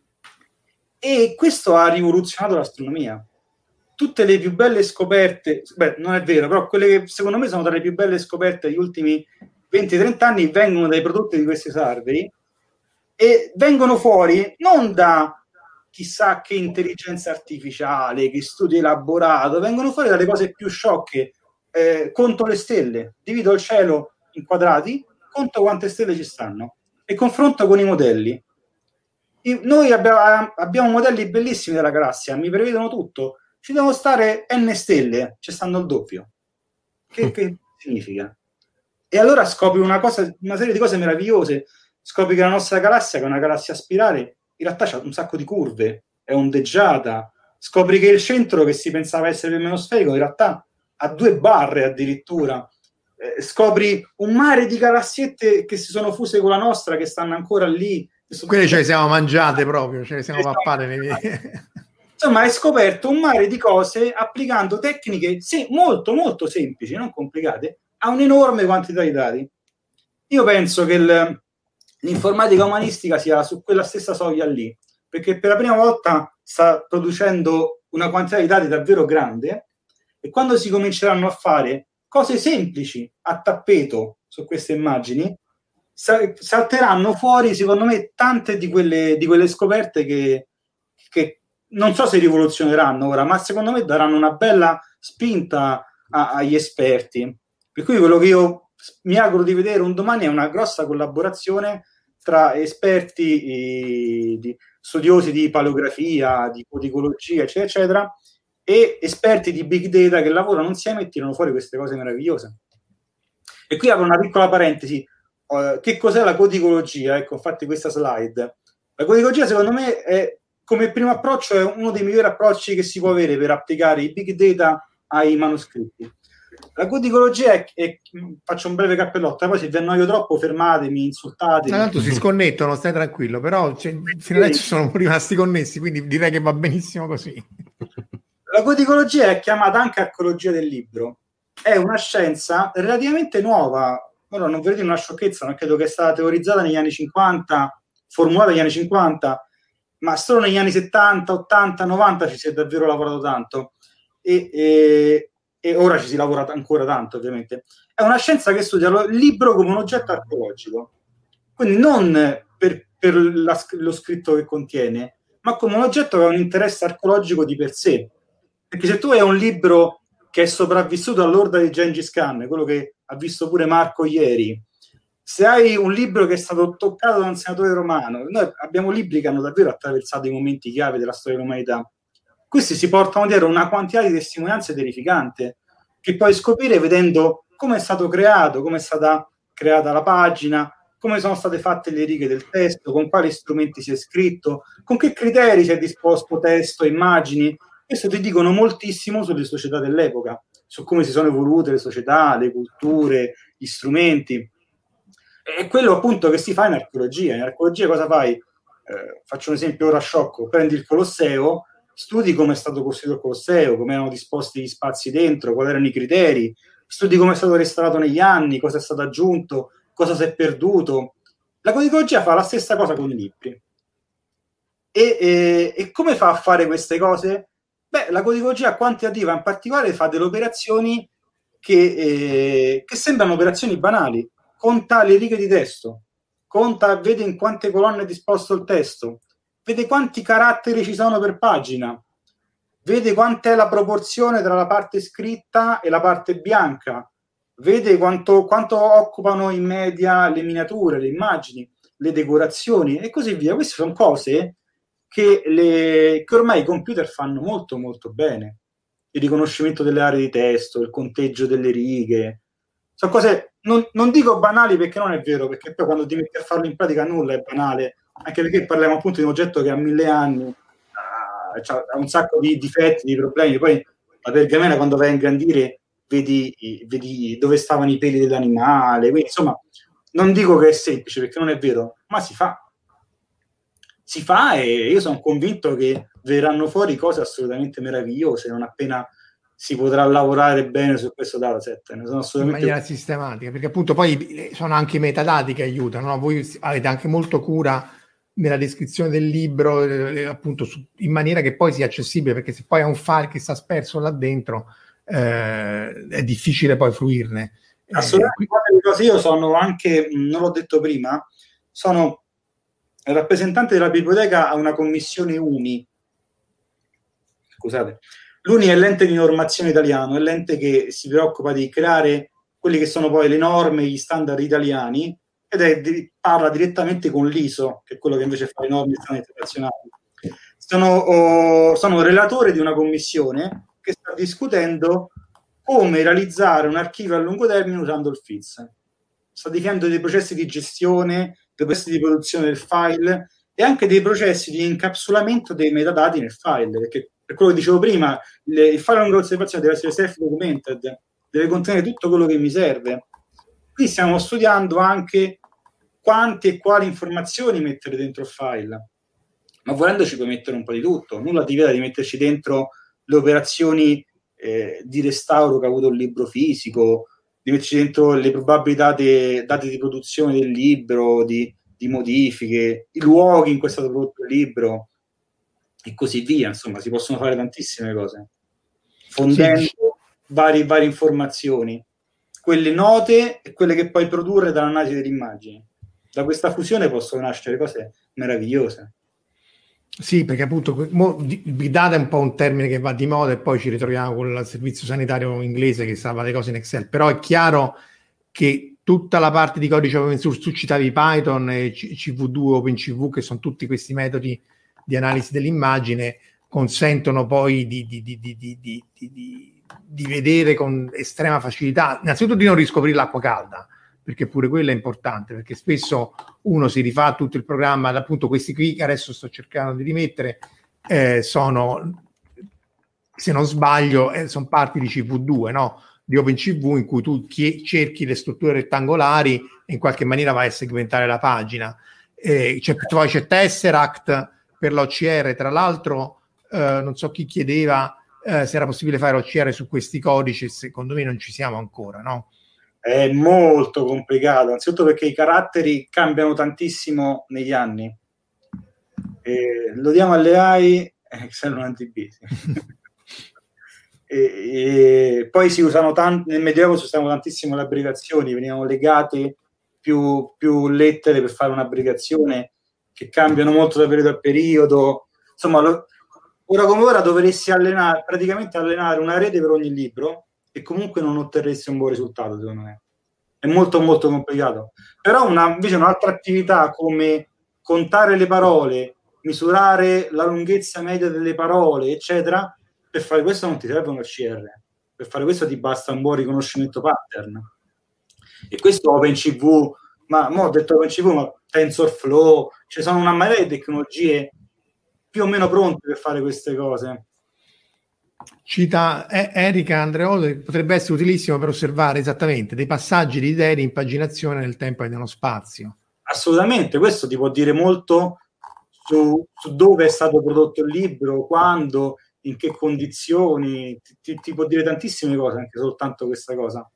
e questo ha rivoluzionato l'astronomia. Tutte le più belle scoperte, beh, non è vero, però quelle che secondo me sono tra le più belle scoperte degli ultimi venti trenta anni vengono dai prodotti di questi survey, e vengono fuori non da chissà che intelligenza artificiale, che studio elaborato, vengono fuori dalle cose più sciocche. Eh, conto le stelle, divido il cielo in quadrati, conto quante stelle ci stanno e confronto con i modelli. I, noi abbiamo, abbiamo modelli bellissimi della galassia, mi prevedono tutto, ci devono stare n stelle, ci stanno il doppio. Che, che significa? E allora scopri una cosa, una serie di cose meravigliose. Scopri che la nostra galassia, che è una galassia a spirale, in realtà c'ha un sacco di curve, è ondeggiata. Scopri che il centro, che si pensava essere più o meno sferico, in realtà ha due barre addirittura. Eh, scopri un mare di galassiette che si sono fuse con la nostra, che stanno ancora lì. Quelle ce le siamo mangiate proprio, ce le siamo pappate nei miei... Insomma, hai scoperto un mare di cose applicando tecniche sì, molto molto semplici, non complicate, a un'enorme quantità di dati. Io penso che il, l'informatica umanistica sia su quella stessa soglia lì, perché per la prima volta sta producendo una quantità di dati davvero grande, e quando si cominceranno a fare cose semplici a tappeto su queste immagini, salteranno fuori, secondo me, tante di quelle, di quelle scoperte che, che non so se rivoluzioneranno ora, ma secondo me daranno una bella spinta a, agli esperti. Per cui quello che io mi auguro di vedere un domani è una grossa collaborazione tra esperti eh, di, studiosi di paleografia, di codicologia, eccetera, eccetera, e esperti di big data che lavorano insieme e tirano fuori queste cose meravigliose. E qui apro una piccola parentesi. Uh, che cos'è la codicologia? Ecco, infatti questa slide. La codicologia, secondo me, è, come primo approccio, è uno dei migliori approcci che si può avere per applicare i big data ai manoscritti. La codicologia è, è faccio un breve cappellotto, e poi se vi annoio troppo fermatemi, insultatemi. Tanto si sconnettono, stai tranquillo, però cioè, fino adesso sono rimasti connessi, quindi direi che va benissimo così. La codicologia è chiamata anche archeologia del libro. È una scienza relativamente nuova. Ora non vedete una sciocchezza, non credo che è stata teorizzata negli anni cinquanta, formulata negli anni cinquanta, ma solo negli anni settanta, ottanta, novanta ci si è davvero lavorato tanto e, e, e ora ci si lavora ancora tanto, ovviamente. È una scienza che studia il libro come un oggetto archeologico, quindi non per, per la, lo scritto che contiene, ma come un oggetto che ha un interesse archeologico di per sé. Perché se tu hai un libro che è sopravvissuto all'orda di Gengis Khan, quello che ha visto pure Marco ieri, se hai un libro che è stato toccato da un senatore romano, noi abbiamo libri che hanno davvero attraversato i momenti chiave della storia dell'umanità, questi si portano dietro una quantità di testimonianze terrificante, che puoi scoprire vedendo come è stato creato, come è stata creata la pagina, come sono state fatte le righe del testo, con quali strumenti si è scritto, con che criteri si è disposto testo e immagini. Questo ti dicono moltissimo sulle società dell'epoca, su come si sono evolute le società, le culture, gli strumenti. È quello appunto che si fa in archeologia. In archeologia cosa fai? Eh, faccio un esempio ora sciocco. Prendi il Colosseo, studi come è stato costruito il Colosseo, come erano disposti gli spazi dentro, quali erano i criteri, studi come è stato restaurato negli anni, cosa è stato aggiunto, cosa si è perduto. La codicologia fa la stessa cosa con i libri. E, e, e come fa a fare queste cose? Beh, la codicologia quantitativa in particolare fa delle operazioni che, eh, che sembrano operazioni banali. Conta le righe di testo, conta, vede in quante colonne è disposto il testo, vede quanti caratteri ci sono per pagina, vede quant'è la proporzione tra la parte scritta e la parte bianca, vede quanto, quanto occupano in media le miniature, le immagini, le decorazioni e così via. Queste sono cose che, le, che ormai i computer fanno molto molto bene. Il riconoscimento delle aree di testo, il conteggio delle righe, sono cose, non, non dico banali perché non è vero, perché poi quando ti metti a farlo in pratica nulla è banale, anche perché parliamo appunto di un oggetto che ha mille anni, ha, ha un sacco di difetti, di problemi. Poi la pergamena quando vai a ingrandire vedi, vedi dove stavano i peli dell'animale, quindi insomma non dico che è semplice perché non è vero, ma si fa. Si fa e io sono convinto che verranno fuori cose assolutamente meravigliose non appena si potrà lavorare bene su questo dataset. Ne sono assolutamente... in maniera sistematica, perché appunto poi sono anche i metadati che aiutano, no? Voi avete anche molto cura nella descrizione del libro, eh, appunto su, in maniera che poi sia accessibile, perché se poi è un file che sta sperso là dentro eh, è difficile poi fruirne. Assolutamente. Eh, io sono anche, non l'ho detto prima, sono il rappresentante della biblioteca a una commissione U N I. Scusate. L'U N I è l'ente di normazione italiano, è l'ente che si preoccupa di creare quelli che sono poi le norme, gli standard italiani, ed è di, parla direttamente con l'I S O, che è quello che invece fa le norme internazionali. Sono, oh, sono relatore di una commissione che sta discutendo come realizzare un archivio a lungo termine usando il F I Z. Sta definendo dei processi di gestione, dei processi di produzione del file e anche dei processi di incapsulamento dei metadati nel file, perché per quello che dicevo prima, le, il file a lunga osservazione deve essere self-documented, deve contenere tutto quello che mi serve. Qui stiamo studiando anche quante e quali informazioni mettere dentro il file, ma volendo ci puoi mettere un po' di tutto, nulla ti vieta di metterci dentro le operazioni eh, di restauro che ha avuto il libro fisico, di metterci dentro le probabili date, date di produzione del libro, di, di modifiche, i luoghi in cui è stato prodotto il libro, e così via. Insomma, si possono fare tantissime cose fondendo sì. vari, varie informazioni. quelle note e quelle che puoi produrre dall'analisi delle immagini. Da questa fusione possono nascere cose meravigliose. Sì, perché appunto Big Data è un po' un termine che va di moda e poi ci ritroviamo con il servizio sanitario inglese che salva le cose in Excel, però è chiaro che tutta la parte di codice open source, tu citavi Python e C V due, OpenCV, che sono tutti questi metodi di analisi dell'immagine, consentono poi di, di, di, di, di, di, di, di vedere con estrema facilità, innanzitutto di non riscoprire l'acqua calda, perché pure quello è importante, perché spesso uno si rifà tutto il programma, appunto questi qui che adesso sto cercando di rimettere, eh, sono, se non sbaglio, eh, sono parti di C V due, no? Di OpenCV, in cui tu chie- cerchi le strutture rettangolari e in qualche maniera vai a segmentare la pagina. Eh, c'è, poi c'è Tesseract per l'O C R, tra l'altro eh, non so chi chiedeva eh, se era possibile fare O C R su questi codici, secondo me non ci siamo ancora, no? È molto complicato, anzitutto perché i caratteri cambiano tantissimo negli anni. E lo diamo alle A I, Excel non antibisi. e, e poi si usano tanti, nel Medioevo si usavano tantissimo le abbreviazioni, venivano legate più, più lettere per fare un'abbreviazione che cambiano molto da periodo a periodo. Insomma, lo, ora come ora dovresti allenare, praticamente allenare una rete per ogni libro e comunque non otterresti un buon risultato, secondo me. È molto molto complicato. Però una, invece un'altra attività come contare le parole, misurare la lunghezza media delle parole, eccetera, per fare questo non ti serve un O C R. Per fare questo ti basta un buon riconoscimento pattern. E questo OpenCV, ma mo ho detto OpenCV, ma TensorFlow, ci sono una marea di tecnologie più o meno pronte per fare queste cose. Cita Erika Andreoli, potrebbe essere utilissimo per osservare esattamente dei passaggi di idee di impaginazione nel tempo e nello spazio. Assolutamente, questo ti può dire molto su, su dove è stato prodotto il libro, quando, in che condizioni, ti, ti può dire tantissime cose, anche soltanto questa cosa.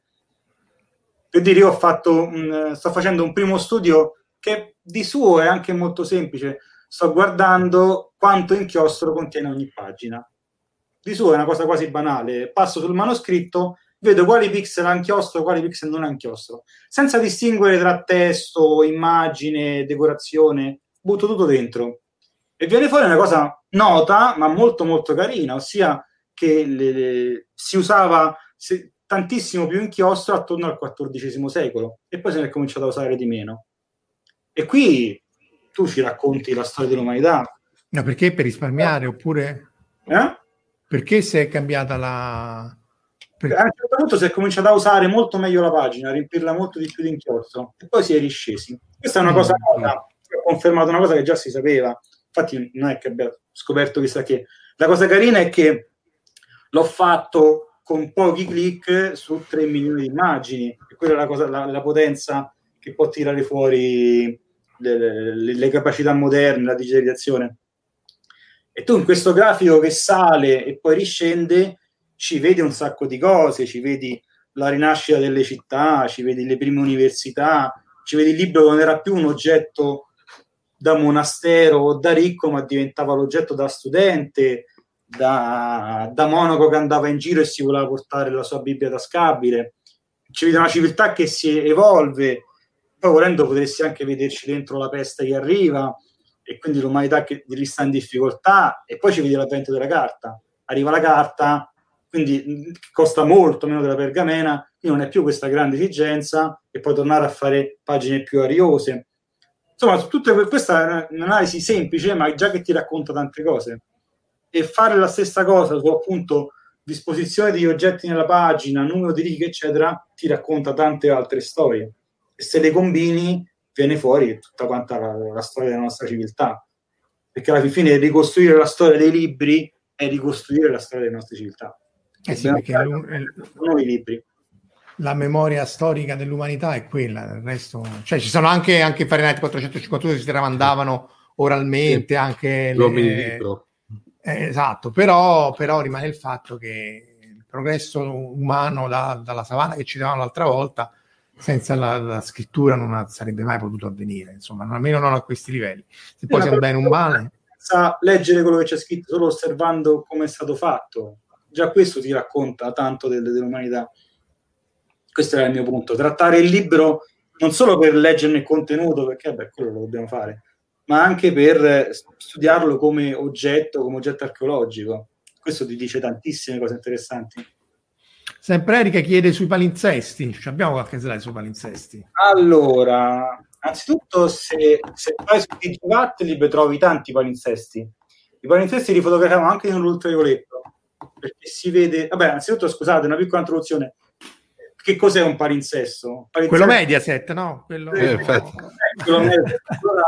Per dire, io ho fatto, mh, sto facendo un primo studio che di suo è anche molto semplice, sto guardando quanto inchiostro contiene ogni pagina. Di suo è una cosa quasi banale, passo sul manoscritto, vedo quali pixel ha inchiostro, quali pixel non ha inchiostro, senza distinguere tra testo, immagine, decorazione, butto tutto dentro. E viene fuori una cosa nota, ma molto molto carina, ossia che le, le, si usava se, tantissimo più inchiostro attorno al quattordicesimo secolo, e poi se ne è cominciato a usare di meno. E qui tu ci racconti la storia dell'umanità. No, perché per risparmiare, oppure... Eh? Perché si è cambiata la... Per... A un certo punto si è cominciato a usare molto meglio la pagina, a riempirla molto di più di inchiostro, e poi si è riscesi. Questa è una cosa mm. nota, ho confermato una cosa che già si sapeva. Infatti non è che abbia scoperto chissà che. La cosa carina è che l'ho fatto con pochi click su tre milioni di immagini, e quella è la, cosa, la, la potenza che può tirare fuori le, le, le capacità moderne, la digitalizzazione. E tu in questo grafico che sale e poi riscende ci vedi un sacco di cose, ci vedi la rinascita delle città, ci vedi le prime università, ci vedi il libro che non era più un oggetto da monastero o da ricco, ma diventava l'oggetto da studente, da, da monaco che andava in giro e si voleva portare la sua Bibbia tascabile. Ci vedi una civiltà che si evolve, poi volendo potresti anche vederci dentro la peste che arriva, e quindi l'umanità che sta in difficoltà, e poi ci vedi l'avvento della carta. Arriva la carta, quindi costa molto meno della pergamena, quindi non è più questa grande esigenza, e puoi tornare a fare pagine più ariose. Insomma, tutta questa è un'analisi semplice, ma già che ti racconta tante cose. E fare la stessa cosa su appunto disposizione degli oggetti nella pagina, numero di righe, eccetera, ti racconta tante altre storie. E se le combini viene fuori tutta quanta la, la storia della nostra civiltà, perché alla fine ricostruire la storia dei libri è ricostruire la storia delle nostre civiltà. Eh sì, perché sono i libri. La memoria storica dell'umanità è quella, il resto, cioè ci sono anche, anche Fahrenheit quattrocentocinquantadue si tramandavano oralmente, sì, anche le... eh, esatto, però, però rimane il fatto che il progresso umano da, dalla savana che citavamo l'altra volta, senza la, la scrittura non sarebbe mai potuto avvenire, insomma, almeno non a questi livelli. Se poi sia un bene o un male, senza leggere quello che c'è scritto, solo osservando come è stato fatto, già questo ti racconta tanto del, dell'umanità. Questo era il mio punto, trattare il libro non solo per leggerne il contenuto, perché beh, quello lo dobbiamo fare, ma anche per studiarlo come oggetto, come oggetto archeologico. Questo ti dice tantissime cose interessanti. Sempre Erika chiede sui palinsesti. Abbiamo qualche slide sui palinsesti? Allora, anzitutto se, se vai su Digivatlib trovi tanti palinsesti. I palinsesti li fotografiamo anche nell'ultravioletto, perché si vede... Vabbè, anzitutto scusate, una piccola introduzione. Che cos'è un palinsesto? palinsesto... Quello Mediaset, no? Quello, eh, infatti. quello Mediaset.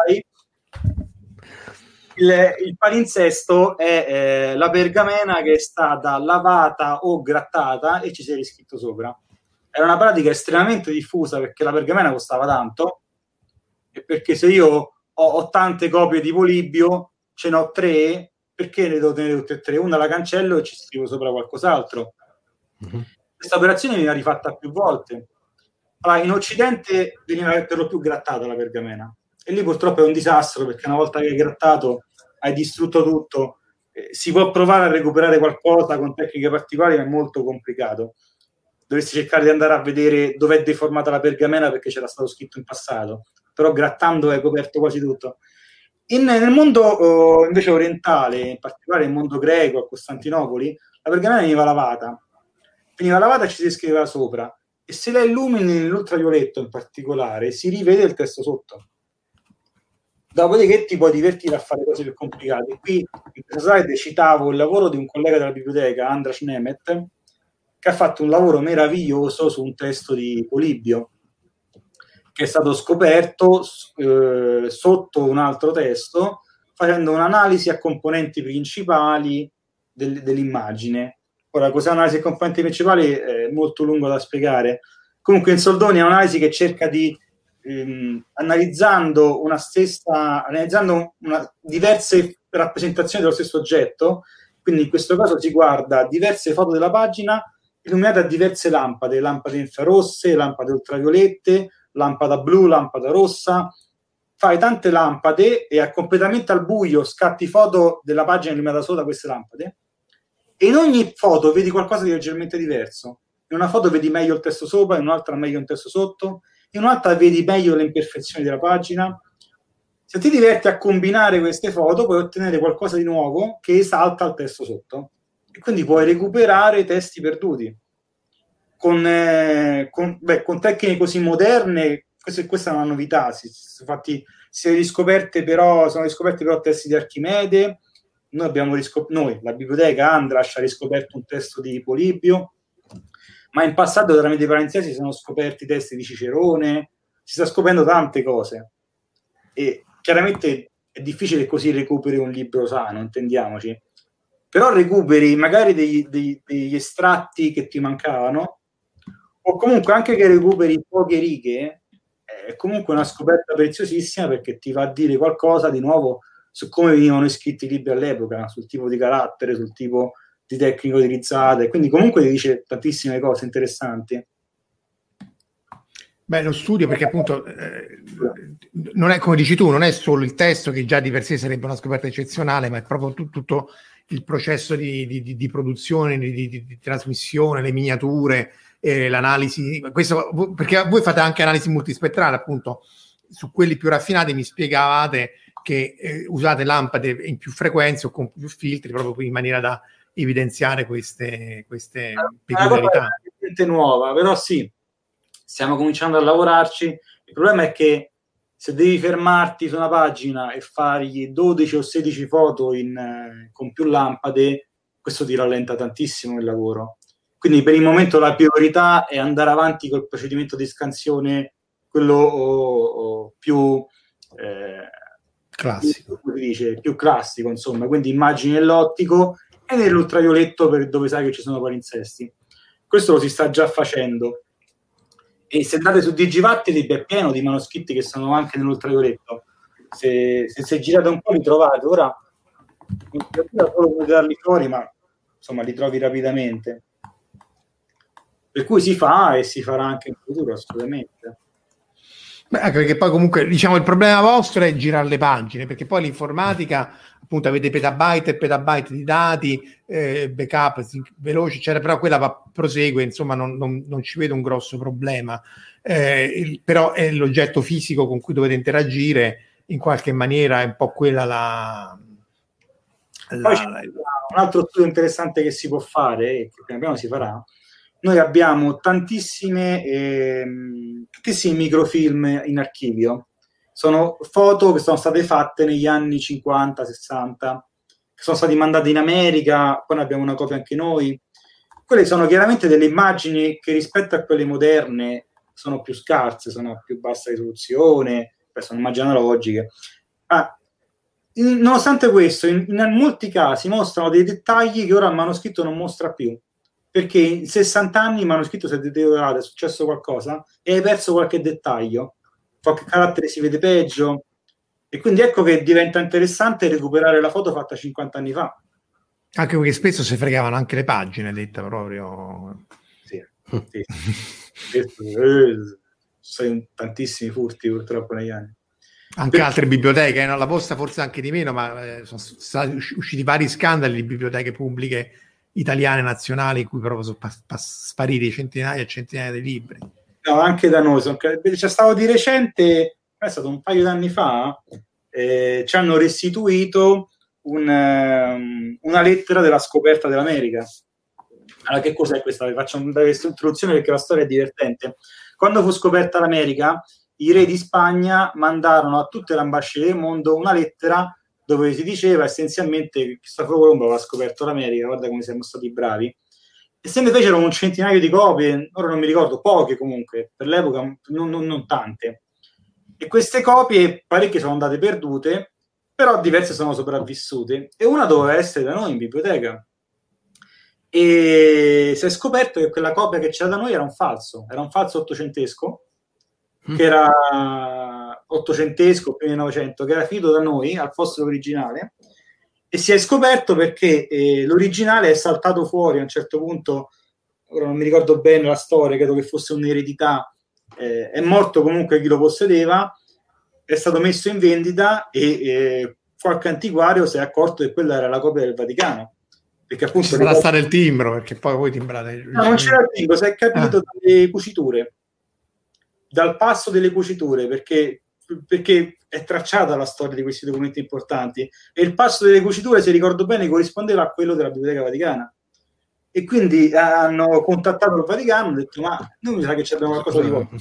Il, il palinsesto è eh, la pergamena che è stata lavata o grattata e ci si è riscritto sopra. Era una pratica estremamente diffusa perché la pergamena costava tanto e perché se io ho, ho tante copie di Polibio, ce ne ho tre, perché ne devo tenere tutte e tre? Una la cancello e ci scrivo sopra qualcos'altro. Mm-hmm. Questa operazione veniva rifatta più volte. Allora, in Occidente veniva per lo più grattata la pergamena e lì purtroppo è un disastro perché una volta che hai grattato hai distrutto tutto. Eh, si può provare a recuperare qualcosa con tecniche particolari, ma è molto complicato. Dovresti cercare di andare a vedere dove è deformata la pergamena perché c'era stato scritto in passato, però grattando hai coperto quasi tutto. In, nel mondo oh, invece orientale, in particolare nel mondo greco, a Costantinopoli, la pergamena veniva lavata. Veniva lavata e ci si scriveva sopra. E se la illumini nell'ultravioletto in particolare, si rivede il testo sotto. Dopodiché ti puoi divertire a fare cose più complicate. Qui in questa slide citavo il lavoro di un collega della biblioteca, Andras Nemet, che ha fatto un lavoro meraviglioso su un testo di Polibio, che è stato scoperto eh, sotto un altro testo, facendo un'analisi a componenti principali del, dell'immagine. Ora, cos'è un'analisi a componenti principali? È molto lungo da spiegare. Comunque in soldoni è un'analisi che cerca di ehm, analizzando una stessa analizzando una, diverse rappresentazioni dello stesso oggetto, quindi in questo caso si guarda diverse foto della pagina illuminate a diverse lampade, lampade infrarosse, lampade ultraviolette, lampada blu, lampada rossa. Fai tante lampade e a completamente al buio scatti foto della pagina illuminata solo da queste lampade e in ogni foto vedi qualcosa di leggermente diverso. In una foto vedi meglio il testo sopra, in un'altra meglio il testo sotto, in un'altra vedi meglio le imperfezioni della pagina. Se ti diverti a combinare queste foto puoi ottenere qualcosa di nuovo che esalta il testo sotto e quindi puoi recuperare testi perduti con, eh, con, beh, con tecniche così moderne. Questa, questa è una novità. Si, si, infatti si sono riscoperte però sono riscoperte però testi di Archimede. Noi abbiamo riscop- noi, la biblioteca Andras ha riscoperto un testo di Polibio, ma in passato tramite i palinsesti sono scoperti testi di Cicerone, si sta scoprendo tante cose e chiaramente è difficile così recuperi un libro sano, intendiamoci, però recuperi magari degli, degli, degli estratti che ti mancavano o comunque anche che recuperi poche righe, è comunque una scoperta preziosissima perché ti va a dire qualcosa di nuovo su come venivano scritti i libri all'epoca, sul tipo di carattere, sul tipo di tecniche utilizzate, quindi comunque ti dice tantissime cose interessanti. Beh, lo studio perché appunto eh, non è, come dici tu, non è solo il testo che già di per sé sarebbe una scoperta eccezionale, ma è proprio tu, tutto il processo di, di, di produzione, di, di, di trasmissione, le miniature, eh, l'analisi, questo perché voi fate anche analisi multispettrale, appunto, su quelli più raffinati mi spiegavate che eh, usate lampade in più frequenze o con più filtri proprio in maniera da evidenziare queste, queste peculiarità. È una cosa nuova, però sì, stiamo cominciando a lavorarci. Il problema è che se devi fermarti su una pagina e fargli dodici o sedici foto in, eh, con più lampade, questo ti rallenta tantissimo il lavoro. Quindi per il momento la priorità è andare avanti col procedimento di scansione, quello oh, oh, più eh, classico, come si dice, più classico, insomma, quindi immagini nell'ottico e nell'ultravioletto per dove sai che ci sono palinsesti. Questo lo si sta già facendo. E se andate su Digivatlib è pieno di manoscritti che sono anche nell'ultravioletto. Se, se, se girate un po' li trovate. Ora non devo solo darli fuori, ma insomma li trovi rapidamente. Per cui si fa e si farà anche in futuro, assolutamente. Beh, anche perché poi comunque diciamo il problema vostro è girare le pagine, perché poi l'informatica appunto avete petabyte e petabyte di dati, eh, backup veloci, eccetera, però quella va, prosegue, insomma non, non, non ci vedo un grosso problema, eh, il, però è l'oggetto fisico con cui dovete interagire, in qualche maniera è un po' quella la... la Poi c'è un altro studio interessante che si può fare, e che piano piano si farà. Noi abbiamo tantissime, ehm, tantissimi microfilm in archivio. Sono foto che sono state fatte negli anni cinquanta sessanta, che sono stati mandati in America, poi ne abbiamo una copia anche noi. Quelle sono chiaramente delle immagini che rispetto a quelle moderne sono più scarse, sono a più bassa risoluzione, sono immagini analogiche. Ah, in, nonostante questo, in, in molti casi mostrano dei dettagli che ora il manoscritto non mostra più, perché in sessanta anni il manoscritto si è deteriorato, è successo qualcosa e hai perso qualche dettaglio, qualche carattere si vede peggio, e quindi ecco che diventa interessante recuperare la foto fatta cinquanta anni fa. Anche perché spesso si fregavano anche le pagine, detta proprio. Sì, sì. Ci sono tantissimi furti purtroppo negli anni. Anche per... altre biblioteche, eh, no? La Posta forse anche di meno, ma eh, sono stati usciti vari scandali di biblioteche pubbliche italiane nazionali in cui proprio sono pa- pa- spariti centinaia e centinaia di libri. No, anche da noi. Sono... C'è stato di recente, è stato un paio d'anni fa, eh, ci hanno restituito un, um, una lettera della scoperta dell'America. Allora, che cos'è questa? Vi faccio una breve introduzione perché la storia è divertente. Quando fu scoperta l'America, i re di Spagna mandarono a tutte le ambasce del mondo una lettera dove si diceva essenzialmente che Cristoforo Colombo aveva scoperto l'America, guarda come siamo stati bravi, e se ne fecero un centinaio di copie, ora non mi ricordo, poche comunque, per l'epoca non, non, non tante, e queste copie parecchie sono andate perdute, però diverse sono sopravvissute, e una doveva essere da noi in biblioteca, e si è scoperto che quella copia che c'era da noi era un falso, era un falso ottocentesco, che era ottocentesco, prima Novecento, che era finito da noi al posto dell'originale, e si è scoperto perché eh, l'originale è saltato fuori a un certo punto, ora non mi ricordo bene la storia, credo che fosse un'eredità, eh, è morto comunque chi lo possedeva, è stato messo in vendita e eh, qualche antiquario si è accorto che quella era la copia del Vaticano, perché appunto ci sarà stato il timbro, perché poi voi timbrate. No, non c'era il timbro, si è capito ah. dalle cuciture, dal passo delle cuciture, perché, perché è tracciata la storia di questi documenti importanti, e il passo delle cuciture, se ricordo bene, corrispondeva a quello della Biblioteca Vaticana, e quindi hanno contattato il Vaticano e hanno detto ma noi mi sa che abbiamo qualcosa di buono,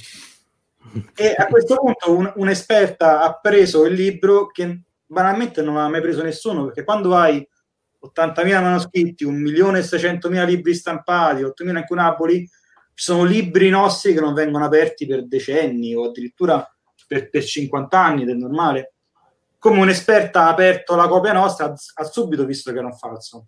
e a questo punto un, un'esperta ha preso il libro che banalmente non aveva mai preso nessuno, perché quando hai ottantamila manoscritti, un milione e seicentomila libri stampati, ottomila incunaboli, ci sono libri nostri che non vengono aperti per decenni o addirittura per, per cinquanta anni, ed è normale. Come un'esperta ha aperto la copia nostra, ha, ha subito visto che era un falso,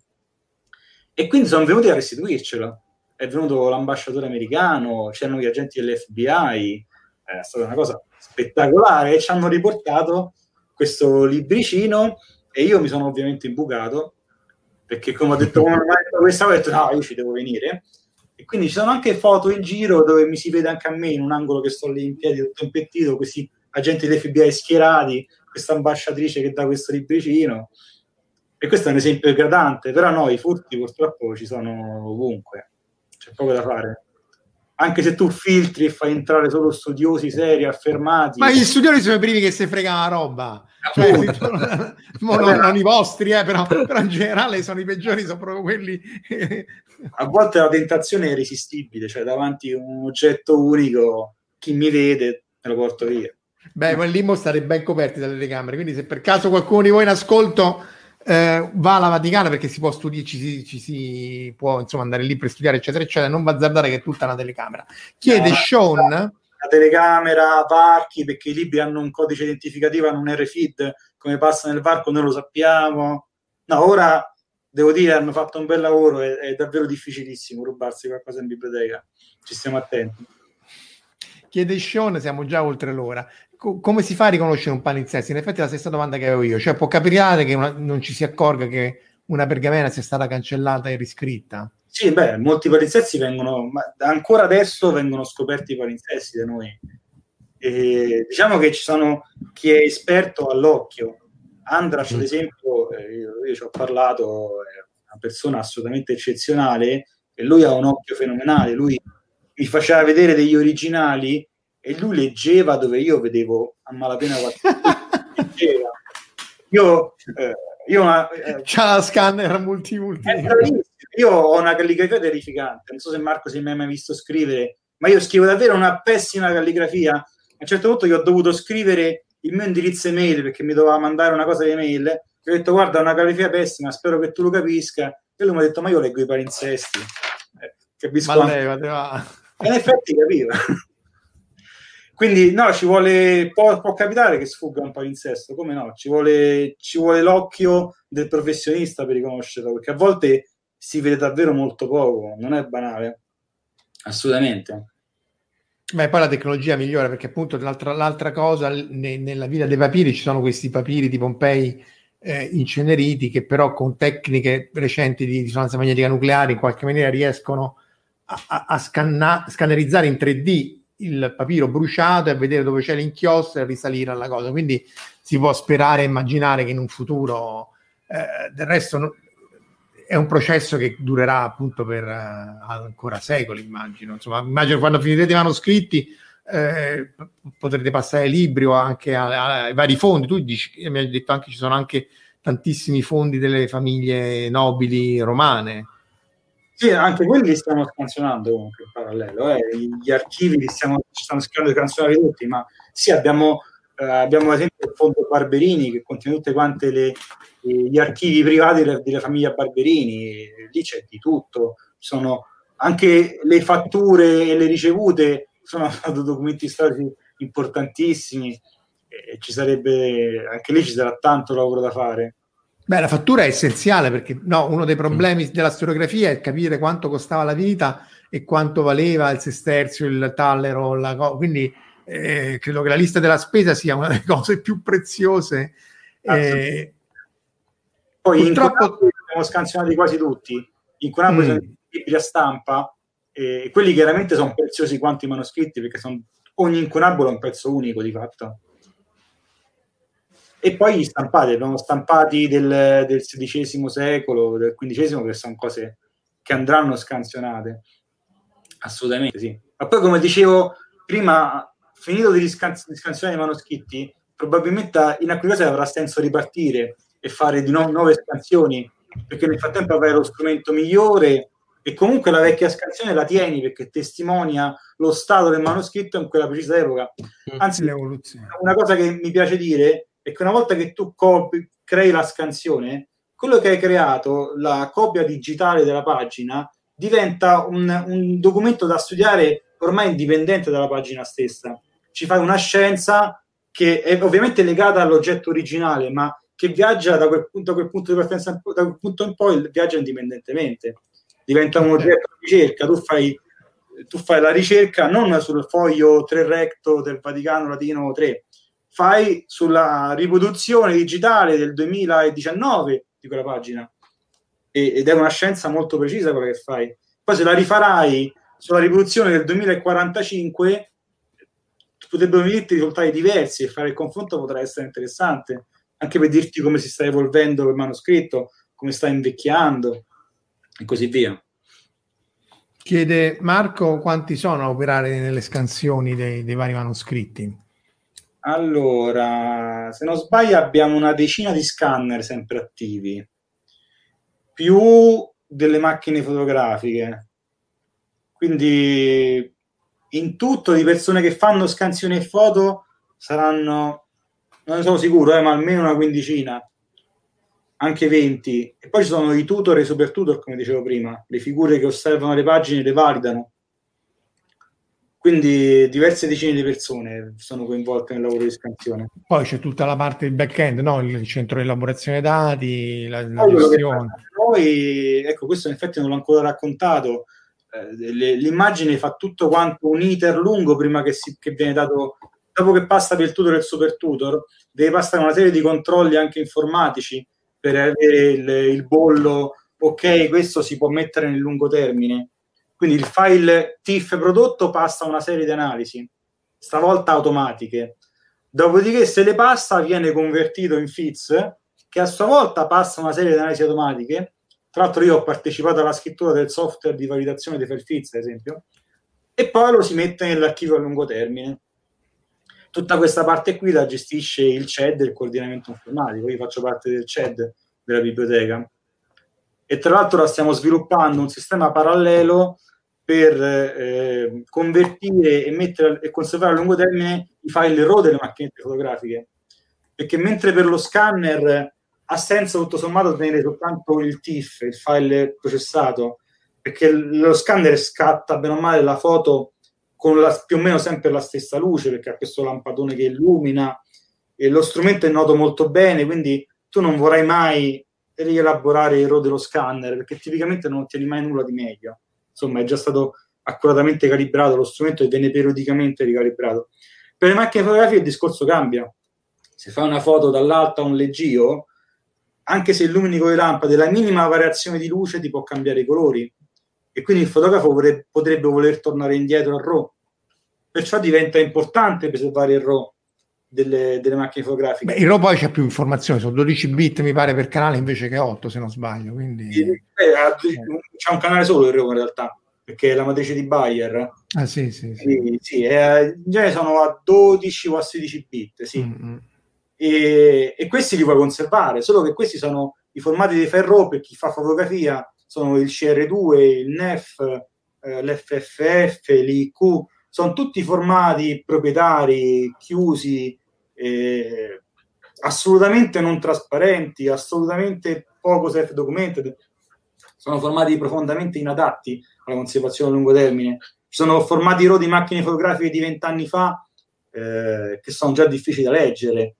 e quindi sono venuti a restituircelo. È venuto l'ambasciatore americano, c'erano gli agenti dell'F B I, è stata una cosa spettacolare, e ci hanno riportato questo libricino, e io mi sono ovviamente imbucato, perché come ho detto, come ho detto questa, ho detto no, io ci devo venire. E quindi ci sono anche foto in giro dove mi si vede anche a me in un angolo che sto lì in piedi tutto impettito, questi agenti dell'F B I schierati, questa ambasciatrice che dà questo libricino, e questo è un esempio eclatante. Però no, i furti purtroppo ci sono ovunque, c'è poco da fare, anche se tu filtri e fai entrare solo studiosi seri, affermati. Ma gli studiosi sono i primi che si fregano la roba, cioè, non, non, non i vostri, eh, però, però in generale sono i peggiori, sono proprio quelli. A volte la tentazione è irresistibile, cioè davanti a un oggetto unico, chi mi vede me lo porto via. Beh, ma lì mo state ben coperti dalle telecamere, quindi se per caso qualcuno di voi in ascolto eh, va alla Vaticana, perché si può studiare, ci si, ci si può insomma andare lì per studiare eccetera eccetera, non va azzardare che è tutta una telecamera. Chiede no, Sean, la telecamera, varchi, perché i libri hanno un codice identificativo, hanno un R F I D, come passa nel varco noi lo sappiamo. No, ora devo dire hanno fatto un bel lavoro, è, è davvero difficilissimo rubarsi qualcosa in biblioteca, ci stiamo attenti. Chiede Sean, siamo già oltre l'ora. Co- come si fa a riconoscere un palinsesto? In effetti è la stessa domanda che avevo io, cioè può capitare che una, non ci si accorga che una pergamena sia stata cancellata e riscritta? Sì, beh, molti palinsesti vengono, ma ancora adesso vengono scoperti i palinsesti da noi, E diciamo che ci sono chi è esperto all'occhio. Andras, ad esempio, eh, io, io ci ho parlato, è una persona assolutamente eccezionale e lui ha un occhio fenomenale. Lui mi faceva vedere degli originali e lui leggeva dove io vedevo a malapena leggeva. Io, eh, io una, eh, c'ha la scanner multi multi. Io ho una calligrafia terrificante, non so se Marco si è mai visto scrivere, ma io scrivo davvero una pessima calligrafia. A un certo punto io ho dovuto scrivere il mio indirizzo email perché mi doveva mandare una cosa di email. Gli ho detto guarda, una calligrafia pessima, spero che tu lo capisca. E lui mi ha detto ma io leggo i palinsesti, eh, capisco. Ma lei, va. E in effetti capivo. Quindi no, ci vuole, può, può capitare che sfugga un palinsesto, come no? Ci vuole, ci vuole l'occhio del professionista per riconoscerlo, perché a volte si vede davvero molto poco, non è banale, assolutamente. Beh, poi la tecnologia migliora, perché appunto l'altra, l'altra cosa, ne, nella Villa dei Papiri ci sono questi papiri di Pompei eh, inceneriti che però con tecniche recenti di risonanza magnetica nucleare in qualche maniera riescono a, a, a scanna, scannerizzare in tre D il papiro bruciato e vedere dove c'è l'inchiostro e risalire alla cosa. Quindi si può sperare e immaginare che in un futuro eh, del resto no, è un processo che durerà appunto per uh, ancora secoli, immagino. Insomma, immagino quando finirete i manoscritti eh, potrete passare ai libri o anche a, a, ai vari fondi. Tu dici, mi hai detto anche ci sono anche tantissimi fondi delle famiglie nobili romane. Sì, anche quelli li stiamo scansionando comunque in parallelo, eh. Gli archivi li stiamo, ci stanno scrivendo di canzonare tutti, ma sì, abbiamo, eh, abbiamo ad esempio il fondo Barberini che contiene tutte quante le, gli archivi privati della, della famiglia Barberini, lì c'è di tutto, sono anche le fatture e le ricevute, sono documenti storici importantissimi, e ci sarebbe, anche lì ci sarà tanto lavoro da fare. Beh, la fattura è essenziale perché no, uno dei problemi della storiografia è capire quanto costava la vita e quanto valeva il sesterzio, il tallero, la co- quindi eh, credo che la lista della spesa sia una delle cose più preziose. Eh, Poi purtroppo in Conaboli abbiamo scansionati quasi tutti, in Conaboli mm. sono i libri a stampa, e quelli chiaramente sono preziosi quanto i manoscritti perché sono, ogni incunabolo è un pezzo unico di fatto. E poi gli stampati, abbiamo stampati del, del sedicesimo secolo, del quindicesimo, che sono cose che andranno scansionate. Assolutamente sì. Ma poi, come dicevo prima, finito di, scans- di scansionare i manoscritti, probabilmente in alcune cose avrà senso ripartire e fare di nuovo nuove scansioni, perché nel frattempo avrai lo strumento migliore e comunque la vecchia scansione la tieni perché testimonia lo stato del manoscritto in quella precisa epoca. Anzi, una cosa che mi piace dire è che una volta che tu copi, crei la scansione, quello che hai creato, la copia digitale della pagina, diventa un, un documento da studiare ormai indipendente dalla pagina stessa. Ci fai una scienza che è ovviamente legata all'oggetto originale, ma che viaggia da quel punto, da quel punto di partenza, da quel punto in poi viaggia indipendentemente. Diventa un oggetto di ricerca. Tu fai, tu fai la ricerca non sul foglio tre recto del Vaticano Latino tre, fai sulla riproduzione digitale del duemiladiciannove di quella pagina e, ed è una scienza molto precisa quella che fai. Poi se la rifarai sulla riproduzione del duemilaquarantacinque potrebbero venirti risultati diversi e fare il confronto potrà essere interessante anche per dirti come si sta evolvendo il manoscritto, come sta invecchiando e così via. Chiede Marco quanti sono a operare nelle scansioni dei, dei vari manoscritti. Allora, se non sbaglio abbiamo una decina di scanner sempre attivi, più delle macchine fotografiche, quindi in tutto di persone che fanno scansioni e foto saranno, non ne sono sicuro, eh, ma almeno una quindicina, anche venti, e poi ci sono i tutor e i super tutor, come dicevo prima, le figure che osservano le pagine e le validano. Quindi diverse decine di persone sono coinvolte nel lavoro di scansione. Poi c'è tutta la parte del back-end, no? Il centro di elaborazione dati, la, la gestione. Noi, ecco, questo in effetti non l'ho ancora raccontato, eh, le, l'immagine fa tutto quanto un iter lungo prima che, si, che viene dato, dopo che passa per il tutor e il super tutor, deve passare una serie di controlli anche informatici per avere il, il bollo, ok, questo si può mettere nel lungo termine. Quindi il file T I F prodotto passa una serie di analisi. stavolta automatiche. Dopodiché se le passa viene convertito in F I Z, che a sua volta passa una serie di analisi automatiche. Tra l'altro io ho partecipato alla scrittura del software di validazione dei file F I Z, ad esempio, e poi lo si mette nell'archivio a lungo termine. Tutta questa parte qui la gestisce il C E D, il coordinamento informatico. Io faccio parte del C E D della biblioteca. E tra l'altro la stiamo sviluppando un sistema parallelo per eh, convertire e mettere e conservare a lungo termine i file RAW delle macchinette fotografiche, perché mentre per lo scanner ha senso tutto sommato tenere soltanto il T I F, il file processato, perché lo scanner scatta bene o male la foto con la, più o meno sempre la stessa luce, perché ha questo lampadone che illumina e lo strumento è noto molto bene, quindi tu non vorrai mai rielaborare il RAW dello scanner, perché tipicamente non ottieni mai nulla di meglio. Insomma, è già stato accuratamente calibrato lo strumento e viene periodicamente ricalibrato. Per le macchine fotografiche il discorso cambia. Se fai una foto dall'alto a un leggio, anche se illumini con le lampade, la minima variazione di luce ti può cambiare i colori, e quindi il fotografo vorrebbe, potrebbe voler tornare indietro al RAW. Perciò diventa importante preservare il RAW delle, delle macchine fotografiche. Beh, il RAW poi c'è più informazioni, sono dodici bit mi pare per canale invece che otto, se non sbaglio, quindi eh, c'è un canale solo il RAW in realtà, perché è la matrice di Bayer. Ah sì, sì, sì. Quindi, sì eh, in genere sono a dodici o a sedici bit, sì. Mm-hmm. E, e questi li puoi conservare, solo che questi sono i formati di file RAW per chi fa fotografia, sono il C R due, il N E F, eh, l'F F F, l'I Q, sono tutti formati proprietari, chiusi, eh, assolutamente non trasparenti, assolutamente poco self-documented, sono formati profondamente inadatti alla conservazione a lungo termine. Ci sono formati RAW di macchine fotografiche di vent'anni fa eh, che sono già difficili da leggere,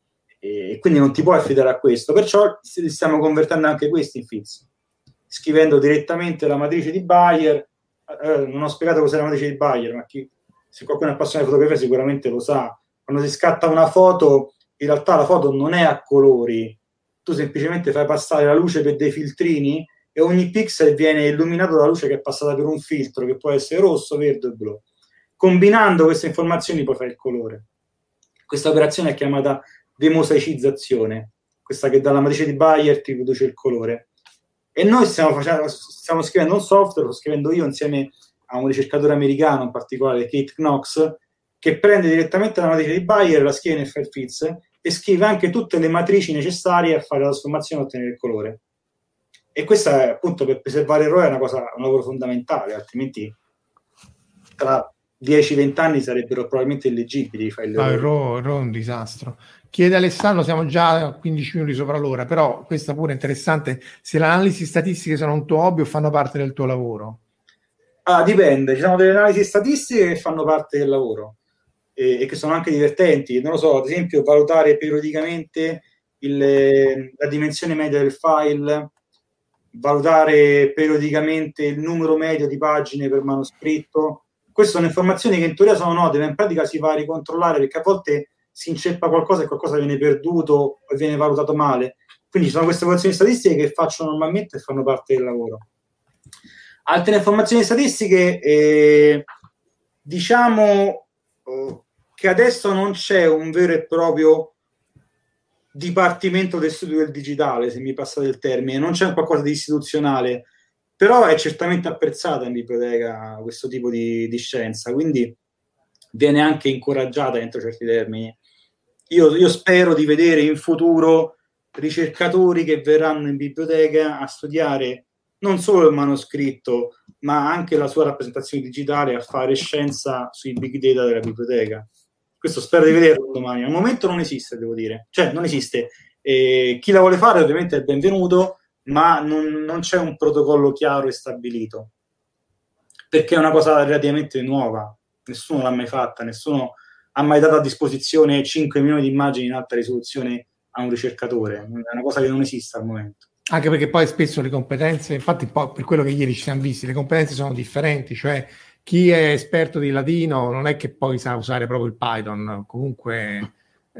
e quindi non ti puoi affidare a questo, perciò stiamo convertendo anche questi in F I Z, scrivendo direttamente la matrice di Bayer. Eh, non ho spiegato cos'è la matrice di Bayer, ma chi, se qualcuno è appassionato di fotografia sicuramente lo sa. Quando si scatta una foto, in realtà la foto non è a colori, tu semplicemente fai passare la luce per dei filtrini e ogni pixel viene illuminato dalla luce che è passata per un filtro, che può essere rosso, verde o blu. Combinando queste informazioni poi fai il colore. Questa operazione è chiamata demosaicizzazione, questa che dalla matrice di Bayer ti produce il colore. E noi stiamo, facendo, stiamo scrivendo un software, lo sto scrivendo io insieme a un ricercatore americano, in particolare Kate Knox, che prende direttamente la matrice di Bayer, la scrive nel file F I Z e scrive anche tutte le matrici necessarie a fare la trasformazione e ottenere il colore. E questa è, appunto, per preservare il RAW è una cosa, un lavoro fondamentale, altrimenti tra dieci venti anni sarebbero probabilmente illeggibili i file. No, il RAW, il RAW è un disastro. Chiede Alessandro, siamo già a quindici minuti sopra l'ora, però questa pure è interessante, se le analisi statistiche sono un tuo hobby o fanno parte del tuo lavoro? Ah, dipende, ci sono delle analisi statistiche che fanno parte del lavoro e, e che sono anche divertenti. Non lo so, ad esempio valutare periodicamente il, la dimensione media del file, valutare periodicamente il numero medio di pagine per manoscritto. Queste sono informazioni che in teoria sono note, ma in pratica si va a ricontrollare perché a volte si inceppa qualcosa e qualcosa viene perduto o viene valutato male. Quindi ci sono queste informazioni statistiche che faccio normalmente e fanno parte del lavoro. Altre informazioni statistiche, eh, diciamo eh, che adesso non c'è un vero e proprio dipartimento del studio del digitale, se mi passate il termine, non c'è qualcosa di istituzionale, però è certamente apprezzata in biblioteca questo tipo di, di scienza, quindi viene anche incoraggiata entro certi termini. Io, io spero di vedere in futuro ricercatori che verranno in biblioteca a studiare non solo il manoscritto, ma anche la sua rappresentazione digitale, a fare scienza sui big data della biblioteca. Questo spero di vederlo domani. Al momento non esiste, devo dire. Cioè, non esiste. E chi la vuole fare ovviamente è benvenuto, ma non, non c'è un protocollo chiaro e stabilito. Perché è una cosa relativamente nuova. Nessuno l'ha mai fatta, nessuno ha mai dato a disposizione cinque milioni di immagini in alta risoluzione a un ricercatore. È una cosa che non esiste al momento. Anche perché poi spesso le competenze, infatti poi per quello che ieri ci siamo visti, le competenze sono differenti, cioè chi è esperto di latino non è che poi sa usare proprio il Python, comunque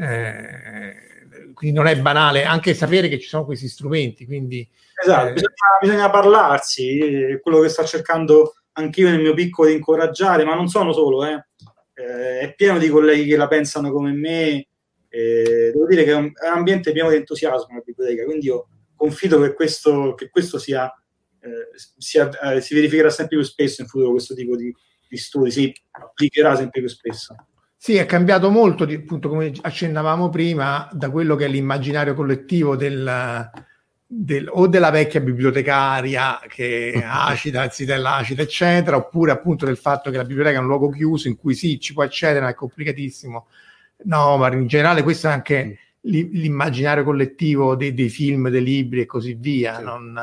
eh, quindi non è banale anche sapere che ci sono questi strumenti. Quindi, esatto, eh, bisogna, bisogna parlarsi, quello che sto cercando anch'io nel mio piccolo di incoraggiare, ma non sono solo, eh. eh, è pieno di colleghi che la pensano come me, eh, devo dire che è un, è un ambiente pieno di entusiasmo la biblioteca, quindi io confido che questo, che questo sia, eh, sia eh, si verificherà sempre più spesso in futuro, questo tipo di, di studi si applicherà sempre più spesso. Sì, è cambiato molto, di, appunto, come accennavamo prima, da quello che è l'immaginario collettivo del, del, o della vecchia bibliotecaria che è acida, zitella acida, eccetera, oppure appunto del fatto che la biblioteca è un luogo chiuso in cui sì, ci può accedere, ma è complicatissimo. No, ma in generale questo è anche l'immaginario collettivo dei, dei film, dei libri e così via. Sì. Non,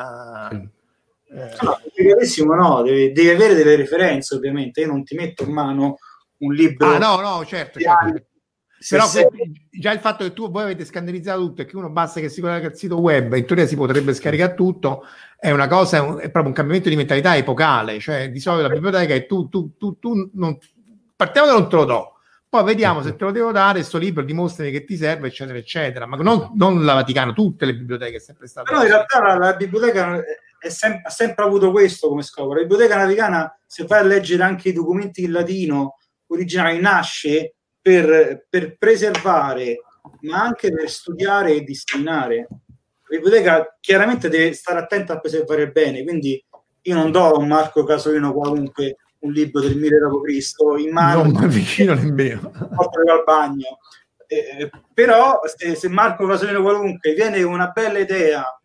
sì. Eh, no, complicatissimo no, devi, devi avere delle referenze, ovviamente. Io non ti metto in mano un libro. Ah, no, no, certo, certo. Però sei... già il fatto che tu voi avete scannernizzato tutto e che uno basta che si collega al sito web, in teoria si potrebbe scaricare tutto, è una cosa, è, un, è proprio un cambiamento di mentalità epocale. Cioè, di solito la biblioteca è tu, tu, tu, tu non, partiamo che non te lo do, poi vediamo se te lo devo dare, sto libro, dimostrami che ti serve, eccetera, eccetera. Ma non, non la Vaticana, tutte le biblioteche è sempre stata. Però in realtà la, la biblioteca è sem- ha sempre avuto questo come scopo. La biblioteca vaticana, se vai a leggere anche i documenti in latino originali, nasce per, per preservare, ma anche per studiare e disseminare. La biblioteca chiaramente deve stare attenta a preservare il bene, quindi io non do a un Marco Casolino qualunque un libro del mille dopo Cristo in mano, non mi avvicino nemmeno, porto al bagno. Eh, però se, se Marco Casolino qualunque viene con una bella idea,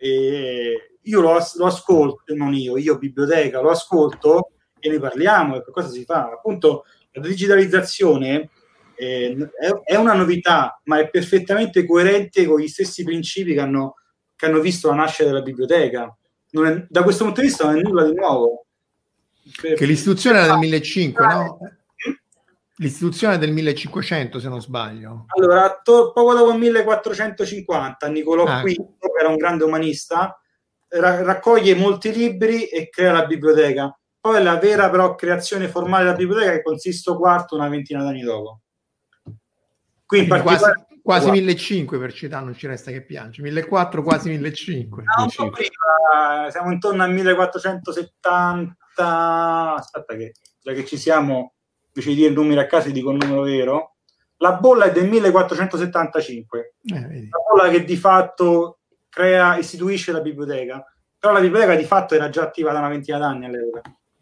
eh, io lo, lo ascolto, non io, io biblioteca, lo ascolto e ne parliamo, e che cosa si fa? Appunto, la digitalizzazione eh, è, è una novità, ma è perfettamente coerente con gli stessi principi che hanno, che hanno visto la nascita della biblioteca. Non è, da questo punto di vista non è nulla di nuovo. Per, che l'istituzione era del millecinquecento, no? L'istituzione è del millecinquecento, se non sbaglio. Allora, to- poco dopo il millequattrocentocinquanta, Niccolò ah. quinto, che era un grande umanista, ra- raccoglie molti libri e crea la biblioteca. Poi la vera però creazione formale della biblioteca che consiste quarto una ventina d'anni dopo. Qui in quasi, quasi millecinquecento per città, non ci resta che piange. millequattrocento, quasi millecinquecento. No, un po' prima, siamo intorno al millequattrocentosettanta. Aspetta che, già che ci siamo, invece di dire il numero a caso dico il numero vero. La bolla è del millequattrocentosettantacinque. Eh, la bolla che di fatto crea, istituisce la biblioteca. Però la biblioteca di fatto era già attiva da una ventina d'anni all'epoca.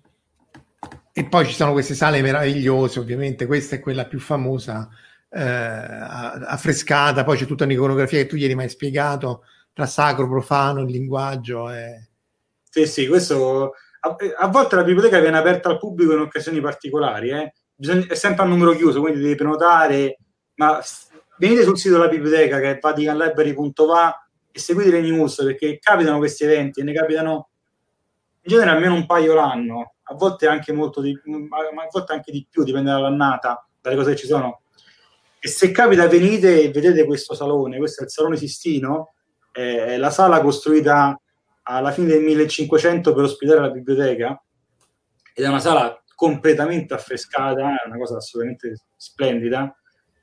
E poi ci sono queste sale meravigliose, ovviamente questa è quella più famosa, eh, affrescata, poi c'è tutta un'iconografia che tu ieri mi hai spiegato, tra sacro, profano, il linguaggio. E... Sì, sì, questo... A, a volte la biblioteca viene aperta al pubblico in occasioni particolari, eh. Bisogna, è sempre a numero chiuso, quindi devi prenotare, ma venite sul sito della biblioteca che è vatican library punto va e seguite le news, perché capitano questi eventi e ne capitano in genere almeno un paio l'anno, a volte anche molto di, ma a volte anche di più, dipende dall'annata, dalle cose che ci sono. E se capita venite e vedete questo salone, questo è il Salone Sistino, è la sala costruita alla fine del millecinquecento per ospitare la biblioteca, ed è una sala completamente affrescata, è una cosa assolutamente splendida.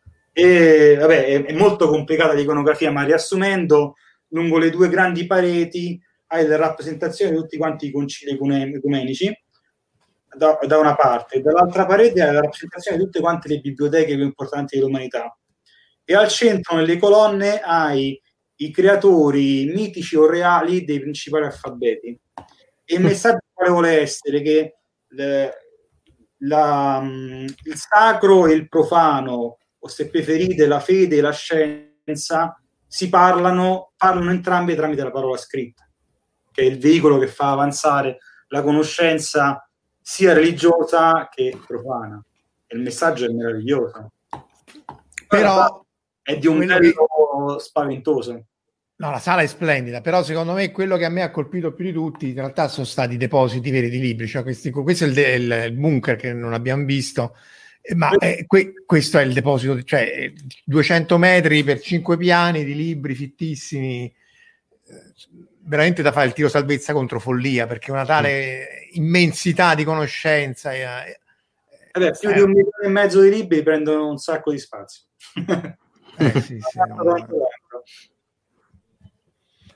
E vabbè, è, è molto complicata l'iconografia, ma riassumendo, lungo le due grandi pareti hai le rappresentazioni di tutti quanti i concili ecumenici da, da una parte, e dall'altra parete hai la rappresentazione di tutte quante le biblioteche più importanti dell'umanità, e al centro nelle colonne hai i creatori mitici o reali dei principali alfabeti. E il messaggio quale vuole essere che le, la, il sacro e il profano, o se preferite la fede e la scienza, si parlano, parlano entrambi tramite la parola scritta, che è il veicolo che fa avanzare la conoscenza sia religiosa che profana. E il messaggio è meraviglioso. Però è di un bello che... spaventoso. No, la sala è splendida, però secondo me quello che a me ha colpito più di tutti in realtà sono stati i depositi veri di libri, cioè questi, questo è il, de, il, il bunker che non abbiamo visto, ma è, que, questo è il deposito, cioè duecento metri per cinque piani di libri fittissimi, veramente da fare il tiro salvezza contro follia, perché una tale immensità di conoscenza. È, è, Vabbè, più eh, di un milione e mezzo di libri prendono un sacco di spazio. Eh, sì, sì, no,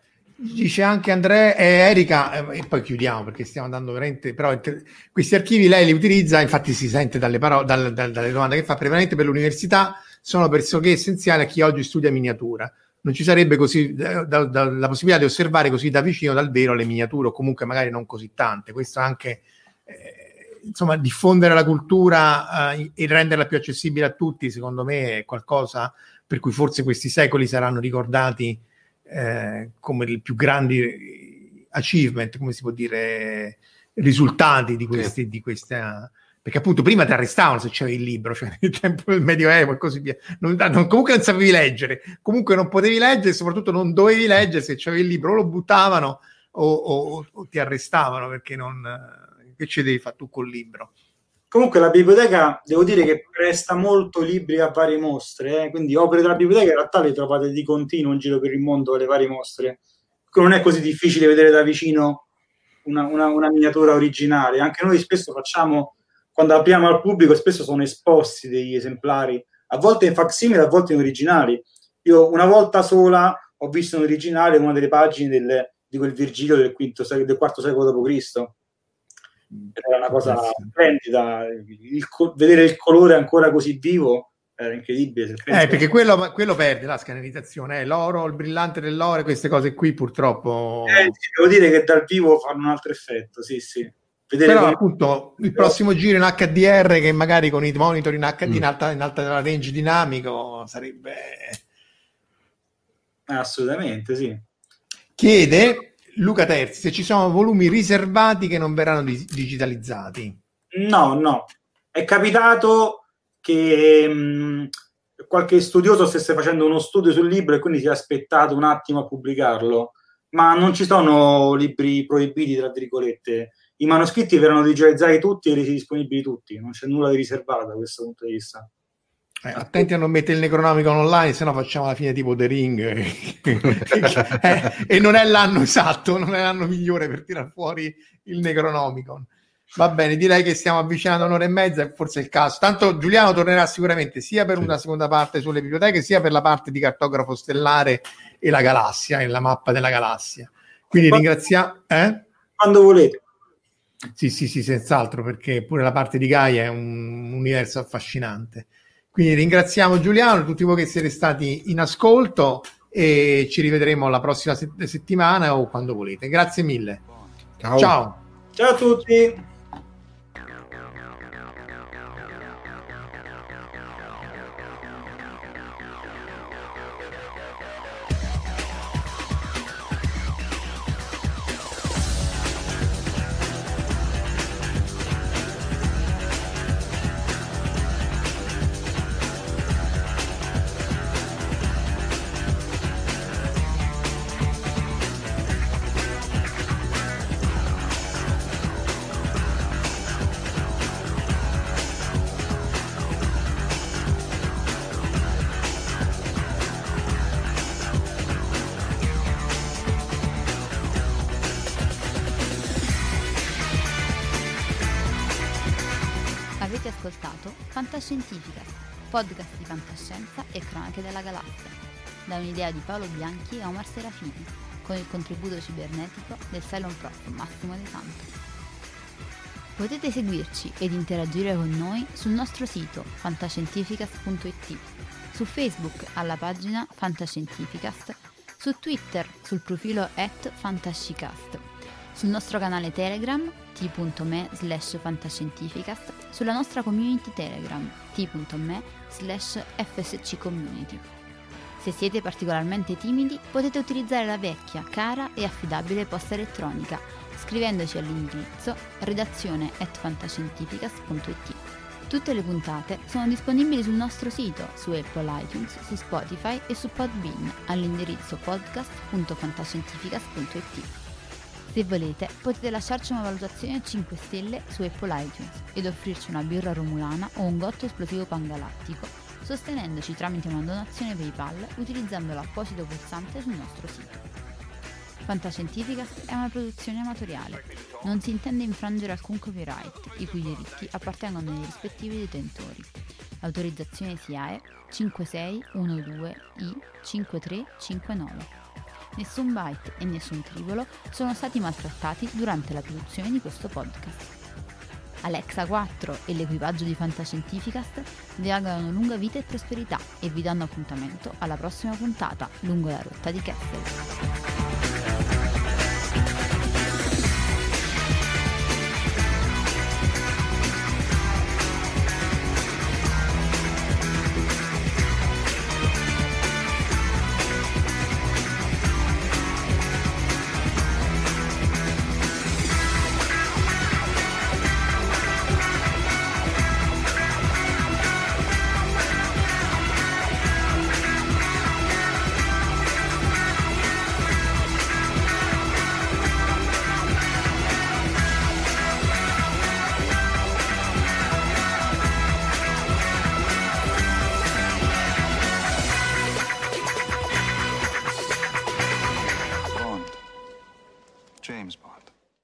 Dice anche Andrea e Erika, eh, e poi chiudiamo perché stiamo andando veramente, però inter- questi archivi lei li utilizza, infatti si sente dalle, parole, dal, dal, dalle domande che fa, prevalentemente per l'università, sono pressoché essenziali a chi oggi studia miniatura. Non ci sarebbe così da, da, da, la possibilità di osservare così da vicino dal vero le miniature, o comunque magari non così tante. Questo anche, eh, insomma, diffondere la cultura eh, e renderla più accessibile a tutti, secondo me è qualcosa per cui forse questi secoli saranno ricordati Eh, come i più grandi achievement, come si può dire, risultati di questi, di questa, perché appunto prima ti arrestavano se c'avevi il libro, cioè nel tempo del Medioevo e così via, non, non, comunque non sapevi leggere, comunque non potevi leggere e soprattutto non dovevi leggere, se c'avevi il libro o lo buttavano o, o, o ti arrestavano, perché non, che ci devi fare tu col libro? Comunque la biblioteca, devo dire che presta molto libri a varie mostre, eh? Quindi opere della biblioteca in realtà le trovate di continuo in giro per il mondo, le varie mostre. Non è così difficile vedere da vicino una, una, una miniatura originale. Anche noi spesso facciamo, quando apriamo al pubblico, spesso sono esposti degli esemplari, a volte in facsimile, a volte in originali. Io una volta sola ho visto in originale una delle pagine del, di quel Virgilio del, quinto, del quarto secolo dopo Cristo. Era una cosa splendida, il co- vedere il colore ancora così vivo era incredibile. Eh, perché quello, quello perde la scannerizzazione, eh, l'oro, il brillante dell'oro, queste cose qui purtroppo. Eh, sì, devo dire che dal vivo fanno un altro effetto, sì, sì. Vedere però come... appunto il prossimo giro in H D R, che magari con i monitor in H D mm. in alta, in alta range dinamico sarebbe assolutamente sì. Chiede Luca Terzi se ci sono volumi riservati che non verranno di- digitalizzati. No, no. È capitato che mh, qualche studioso stesse facendo uno studio sul libro e quindi si è aspettato un attimo a pubblicarlo, ma non ci sono libri proibiti, tra virgolette. I manoscritti verranno digitalizzati tutti e resi disponibili tutti, non c'è nulla di riservato da questo punto di vista. Eh, attenti a non mettere il Necronomicon online, se no facciamo la fine tipo The Ring eh, e non è l'anno esatto, non è l'anno migliore per tirar fuori il Necronomicon. Va bene, direi che stiamo avvicinando un'ora e mezza e forse è il caso. Tanto Giuliano tornerà sicuramente sia per sì. una seconda parte sulle biblioteche, sia per la parte di cartografo stellare e la galassia, e la mappa della galassia. Quindi quando, ringraziamo... Eh? Quando volete. Sì, sì, sì, senz'altro, perché pure la parte di Gaia è un universo affascinante. Quindi ringraziamo Giuliano e tutti voi che siete stati in ascolto e ci rivedremo la prossima set- settimana o quando volete. Grazie mille. Ciao. Ciao, Ciao a tutti. Fantascientificast, podcast di fantascienza e cronache della galassia, da un'idea di Paolo Bianchi e Omar Serafini, con il contributo cibernetico del Cylon Prof Massimo De Santo. Potete seguirci ed interagire con noi sul nostro sito fantascientificast punto it, su Facebook alla pagina Fantascientificast, su Twitter sul profilo at fantascicast, sul nostro canale Telegram t.me slash fantascientificast, sulla nostra community Telegram t.me slash fsccommunity. Se siete particolarmente timidi potete utilizzare la vecchia, cara e affidabile posta elettronica scrivendoci all'indirizzo redazione at fantascientificast punto it. Tutte le puntate sono disponibili sul nostro sito, su Apple iTunes, su Spotify e su Podbean all'indirizzo podcast punto fantascientificast punto it. Se volete, potete lasciarci una valutazione a cinque stelle su Apple iTunes ed offrirci una birra romulana o un gotto esplosivo pangalattico, sostenendoci tramite una donazione PayPal utilizzando l'apposito pulsante sul nostro sito. Fantascientificast è una produzione amatoriale. Non si intende infrangere alcun copyright, i cui diritti appartengono ai rispettivi detentori. Autorizzazione S I A E cinque sei uno due I cinque tre cinque nove. Nessun byte e nessun tribolo sono stati maltrattati durante la produzione di questo podcast. Alexa quattro e l'equipaggio di Fantascientificast vi augurano lunga vita e prosperità e vi danno appuntamento alla prossima puntata lungo la rotta di Kessel. James Bond.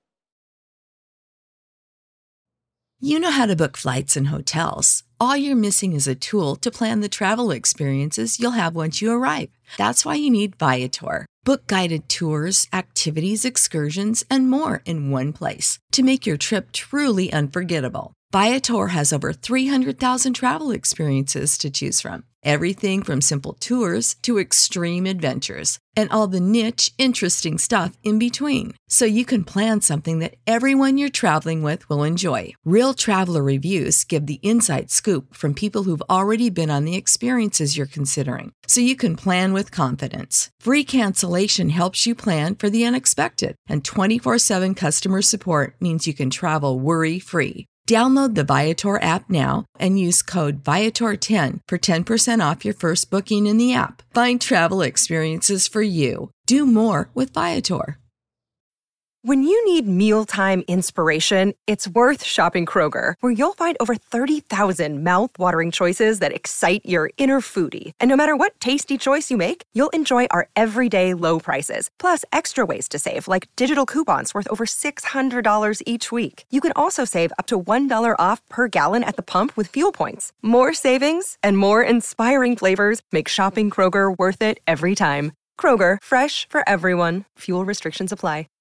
You know how to book flights and hotels. All you're missing is a tool to plan the travel experiences you'll have once you arrive. That's why you need Viator. Book guided tours, activities, excursions, and more in one place to make your trip truly unforgettable. Viator has over three hundred thousand travel experiences to choose from. Everything from simple tours to extreme adventures and all the niche, interesting stuff in between. So you can plan something that everyone you're traveling with will enjoy. Real traveler reviews give the inside scoop from people who've already been on the experiences you're considering. So you can plan with confidence. Free cancellation helps you plan for the unexpected. And twenty-four seven customer support means you can travel worry-free. Download the Viator app now and use code Viator ten for ten percent off your first booking in the app. Find travel experiences for you. Do more with Viator. When you need mealtime inspiration, it's worth shopping Kroger, where you'll find over thirty thousand mouth-watering choices that excite your inner foodie. And no matter what tasty choice you make, you'll enjoy our everyday low prices, plus extra ways to save, like digital coupons worth over six hundred dollars each week. You can also save up to one dollar off per gallon at the pump with fuel points. More savings and more inspiring flavors make shopping Kroger worth it every time. Kroger, fresh for everyone. Fuel restrictions apply.